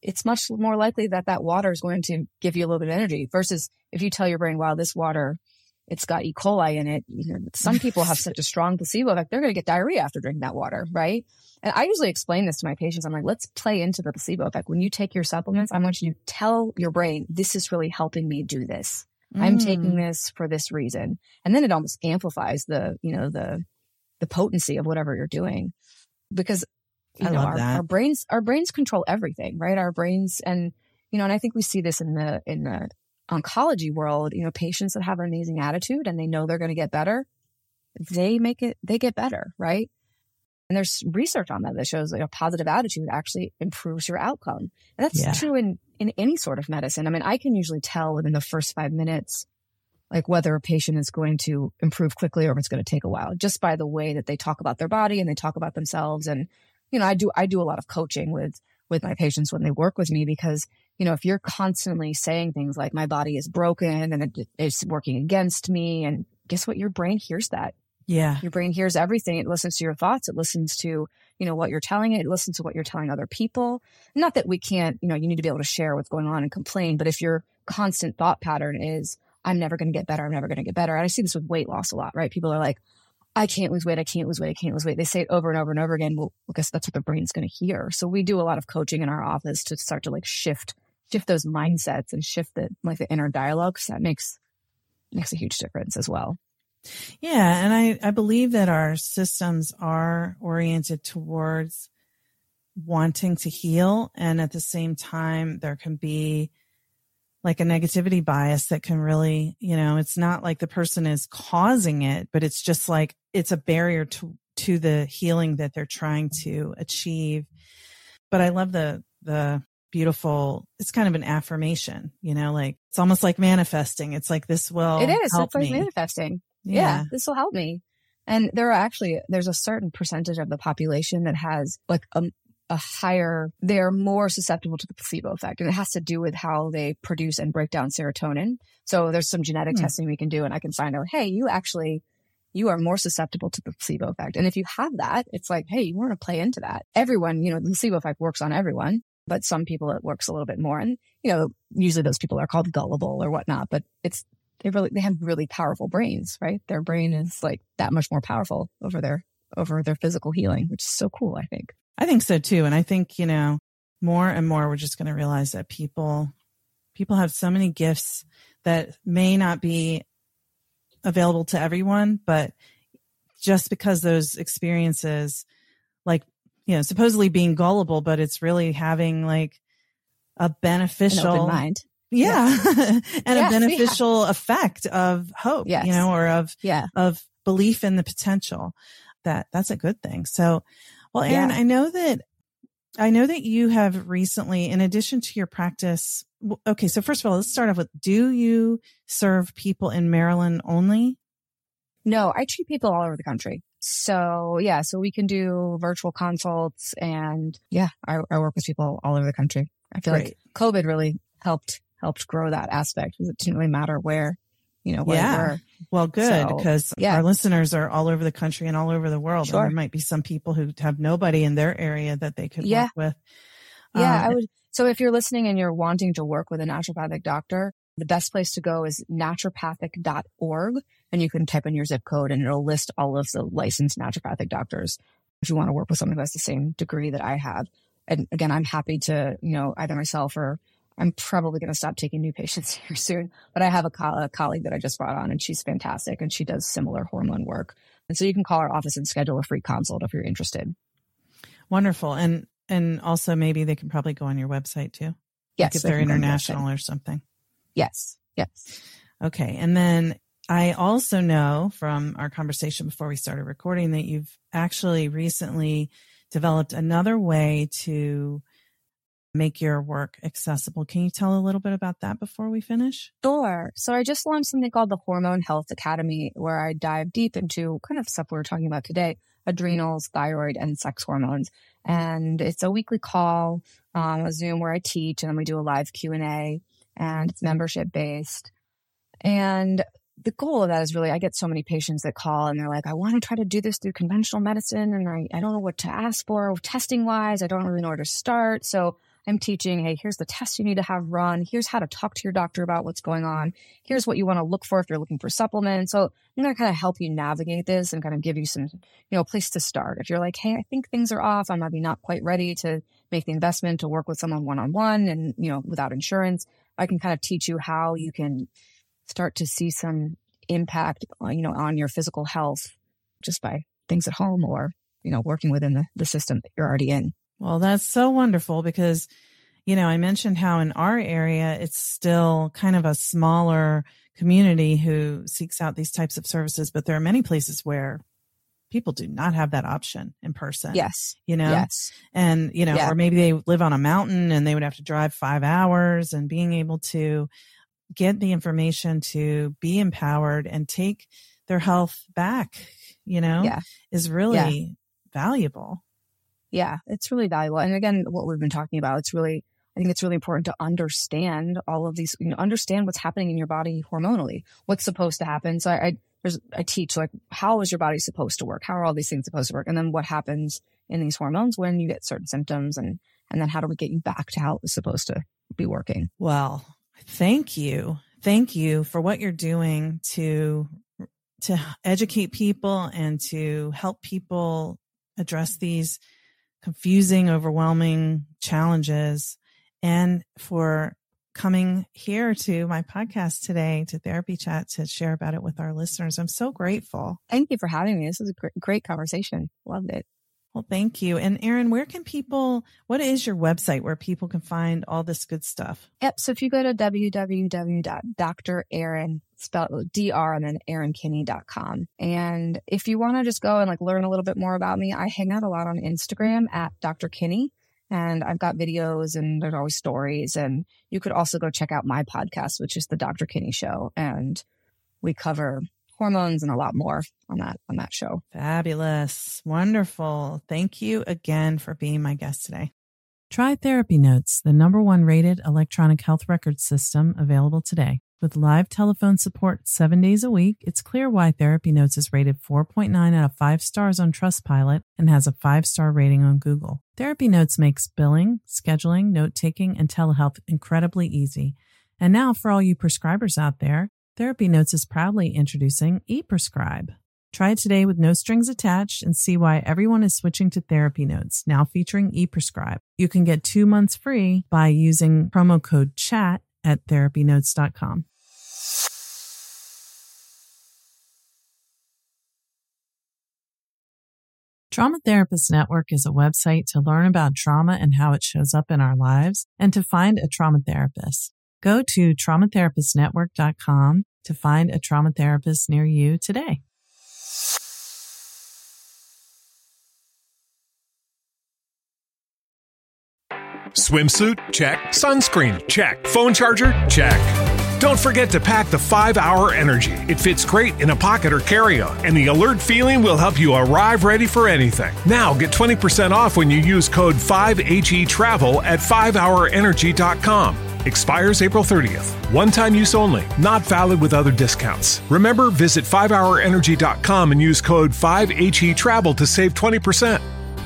it's much more likely that that water is going to give you a little bit of energy versus if you tell your brain, wow, this water, it's got E. coli in it. You know, some people have such a strong placebo effect, they're going to get diarrhea after drinking that water, right? And I usually explain this to my patients. I'm like, let's play into the placebo effect. When you take your supplements, I want you to tell your brain, this is really helping me do this. Mm. I'm taking this for this reason. And then it almost amplifies the, you know, the, the potency of whatever you're doing. Because, you I know, love our, that. our brains, our brains control everything, right? Our brains, and, you know, and I think we see this in the, in the oncology world, you know, patients that have an amazing attitude and they know they're going to get better, they make it, they get better, right? And there's research on that that shows that a positive attitude actually improves your outcome. And that's Yeah. true in, in any sort of medicine. I mean, I can usually tell within the first five minutes, like whether a patient is going to improve quickly or if it's going to take a while, just by the way that they talk about their body and they talk about themselves. And, you know, I do, I do a lot of coaching with, with my patients when they work with me, because, you know, if you're constantly saying things like my body is broken and it, it's working against me, and guess what? Your brain hears that. Yeah. Your brain hears everything. It listens to your thoughts. It listens to, you know, what you're telling it. It listens to what you're telling other people. Not that we can't, you know, you need to be able to share what's going on and complain. But if your constant thought pattern is, I'm never going to get better, I'm never going to get better. And I see this with weight loss a lot, right? People are like, I can't lose weight. I can't lose weight. I can't lose weight. They say it over and over and over again. Well, I guess that's what their brain's going to hear. So we do a lot of coaching in our office to start to like shift, shift those mindsets and shift the, like the inner dialogue. So that makes, makes a huge difference as well. Yeah. And I, I believe that our systems are oriented towards wanting to heal. And at the same time, there can be like a negativity bias that can really, you know, it's not like the person is causing it, but it's just like, it's a barrier to, to the healing that they're trying to achieve. But I love the, the beautiful, it's kind of an affirmation, you know, like it's almost like manifesting. It's like, this will It is. help It's like me. manifesting. Yeah. yeah, this will help me. And there are actually, there's a certain percentage of the population that has like a, a higher, they're more susceptible to the placebo effect. And it has to do with how they produce and break down serotonin. So there's some genetic Hmm. testing we can do, and I can find out, hey, you actually, you are more susceptible to the placebo effect. And if you have that, it's like, hey, you want to play into that. Everyone, you know, the placebo effect works on everyone, but some people it works a little bit more. And, you know, usually those people are called gullible or whatnot, but it's, they really, they have really powerful brains, right? Their brain is like that much more powerful over their, over their physical healing, which is so cool, I think. I think so too. And I think, you know, more and more, we're just going to realize that people, people have so many gifts that may not be available to everyone, but just because those experiences, like, you know, supposedly being gullible, but it's really having like a beneficial An open mind. Yeah. and Yes, a beneficial yeah. effect of hope, yes. you know, or of, yeah. of belief in the potential, that that's a good thing. So, well, Erin, yeah. I know that, I know that you have recently, in addition to your practice. Okay. So first of all, let's start off with, do you serve people in Maryland only? No, I treat people all over the country. So yeah, so we can do virtual consults, and yeah, I, I work with people all over the country. I feel Great. like COVID really helped, helped grow that aspect, because it didn't really matter where, you know, where yeah. we were. Well, good, so, because yeah. our listeners are all over the country and all over the world. Sure. And there might be some people who have nobody in their area that they could yeah. work with. Yeah, um, I would. So if you're listening and you're wanting to work with a naturopathic doctor, the best place to go is naturopathic dot org. And you can type in your zip code and it'll list all of the licensed naturopathic doctors if you want to work with someone who has the same degree that I have. And again, I'm happy to, you know, either myself or I'm probably going to stop taking new patients here soon. But I have a, co- a colleague that I just brought on, and she's fantastic, and she does similar hormone work. And so you can call our office and schedule a free consult if you're interested. Wonderful. And and also maybe they can probably go on your website too. Yes. Like if they're international or something. Yes. Yes. Okay. And then I also know from our conversation before we started recording that you've actually recently developed another way to make your work accessible. Can you tell a little bit about that before we finish? Sure. So I just launched something called the Hormone Health Academy, where I dive deep into kind of stuff we're talking about today: adrenals, thyroid, and sex hormones. And it's a weekly call, um, a Zoom where I teach, and then we do a live Q and A, and it's membership based. And the goal of that is really, I get so many patients that call and they're like, I want to try to do this through conventional medicine, and I, I don't know what to ask for testing wise. I don't really know where to start. So I'm teaching, hey, here's the test you need to have run. Here's how to talk to your doctor about what's going on. Here's what you want to look for if you're looking for supplements. So I'm going to kind of help you navigate this and kind of give you some, you know, place to start. If you're like, hey, I think things are off, I'm maybe not quite ready to make the investment to work with someone one-on-one and, you know, without insurance, I can kind of teach you how you can start to see some impact, you know, on your physical health just by things at home or, you know, working within the, the system that you're already in. Well, that's so wonderful because, you know, I mentioned how in our area, it's still kind of a smaller community who seeks out these types of services, but there are many places where people do not have that option in person. Yes. You know, yes. and, you know, yeah. or maybe they live on a mountain and they would have to drive five hours and being able to get the information to be empowered and take their health back, you know, yeah. is really yeah. valuable. Yeah, it's really valuable. And again, what we've been talking about, it's really, I think it's really important to understand all of these, you know, understand what's happening in your body hormonally, what's supposed to happen. So I, I, there's, I teach like, how is your body supposed to work? How are all these things supposed to work? And then what happens in these hormones when you get certain symptoms and, and then how do we get you back to how it was supposed to be working? Well, thank you. Thank you for what you're doing to, to educate people and to help people address these confusing, overwhelming challenges, and for coming here to my podcast today, to Therapy Chat, to share about it with our listeners. I'm so grateful. Thank you for having me. This was a great, great conversation. Loved it. Well, thank you. And Erin, where can people, what is your website where people can find all this good stuff? Yep. So if you go to w w w dot dr erin, spelled D R and then erin kinney dot com. And if you want to just go and like learn a little bit more about me, I hang out a lot on Instagram at Doctor Kinney. And I've got videos and there's always stories. And you could also go check out my podcast, which is the Doctor Kinney Show. And we cover hormones and a lot more on that, on that show. Fabulous. Wonderful. Thank you again for being my guest today. Try Therapy Notes, the number one rated electronic health record system available today. With live telephone support seven days a week, it's clear why Therapy Notes is rated four point nine out of five stars on Trustpilot and has a five-star rating on Google. Therapy Notes makes billing, scheduling, note-taking, and telehealth incredibly easy. And now for all you prescribers out there, Therapy Notes is proudly introducing ePrescribe. Try it today with no strings attached and see why everyone is switching to Therapy Notes, now featuring ePrescribe. You can get two months free by using promo code CHAT at therapy notes dot com. Trauma Therapist Network is a website to learn about trauma and how it shows up in our lives and to find a trauma therapist. Go to trauma therapist network dot com to find a trauma therapist near you today. Swimsuit? Check. Sunscreen? Check. Phone charger? Check. Don't forget to pack the five hour Energy. It fits great in a pocket or carry-on, and the alert feeling will help you arrive ready for anything. Now get twenty percent off when you use code five H E travel at five hour energy dot com. Expires April thirtieth. One-time use only. Not valid with other discounts. Remember, visit five hour energy dot com and use code five H E travel to save twenty percent.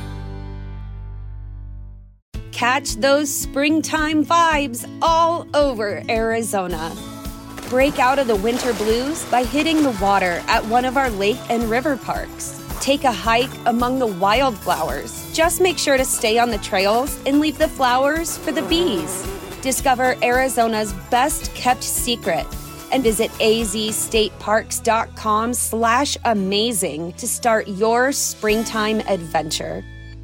Catch those springtime vibes all over Arizona. Break out of the winter blues by hitting the water at one of our lake and river parks. Take a hike among the wildflowers. Just make sure to stay on the trails and leave the flowers for the bees. Discover Arizona's best kept secret and visit azstateparks.com slash amazing to start your springtime adventure.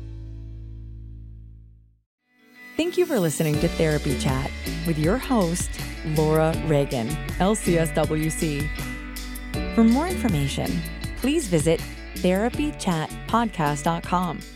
Thank you for listening to Therapy Chat with your host, Laura Reagan, L C S W C. For more information, please visit therapy chat podcast dot com.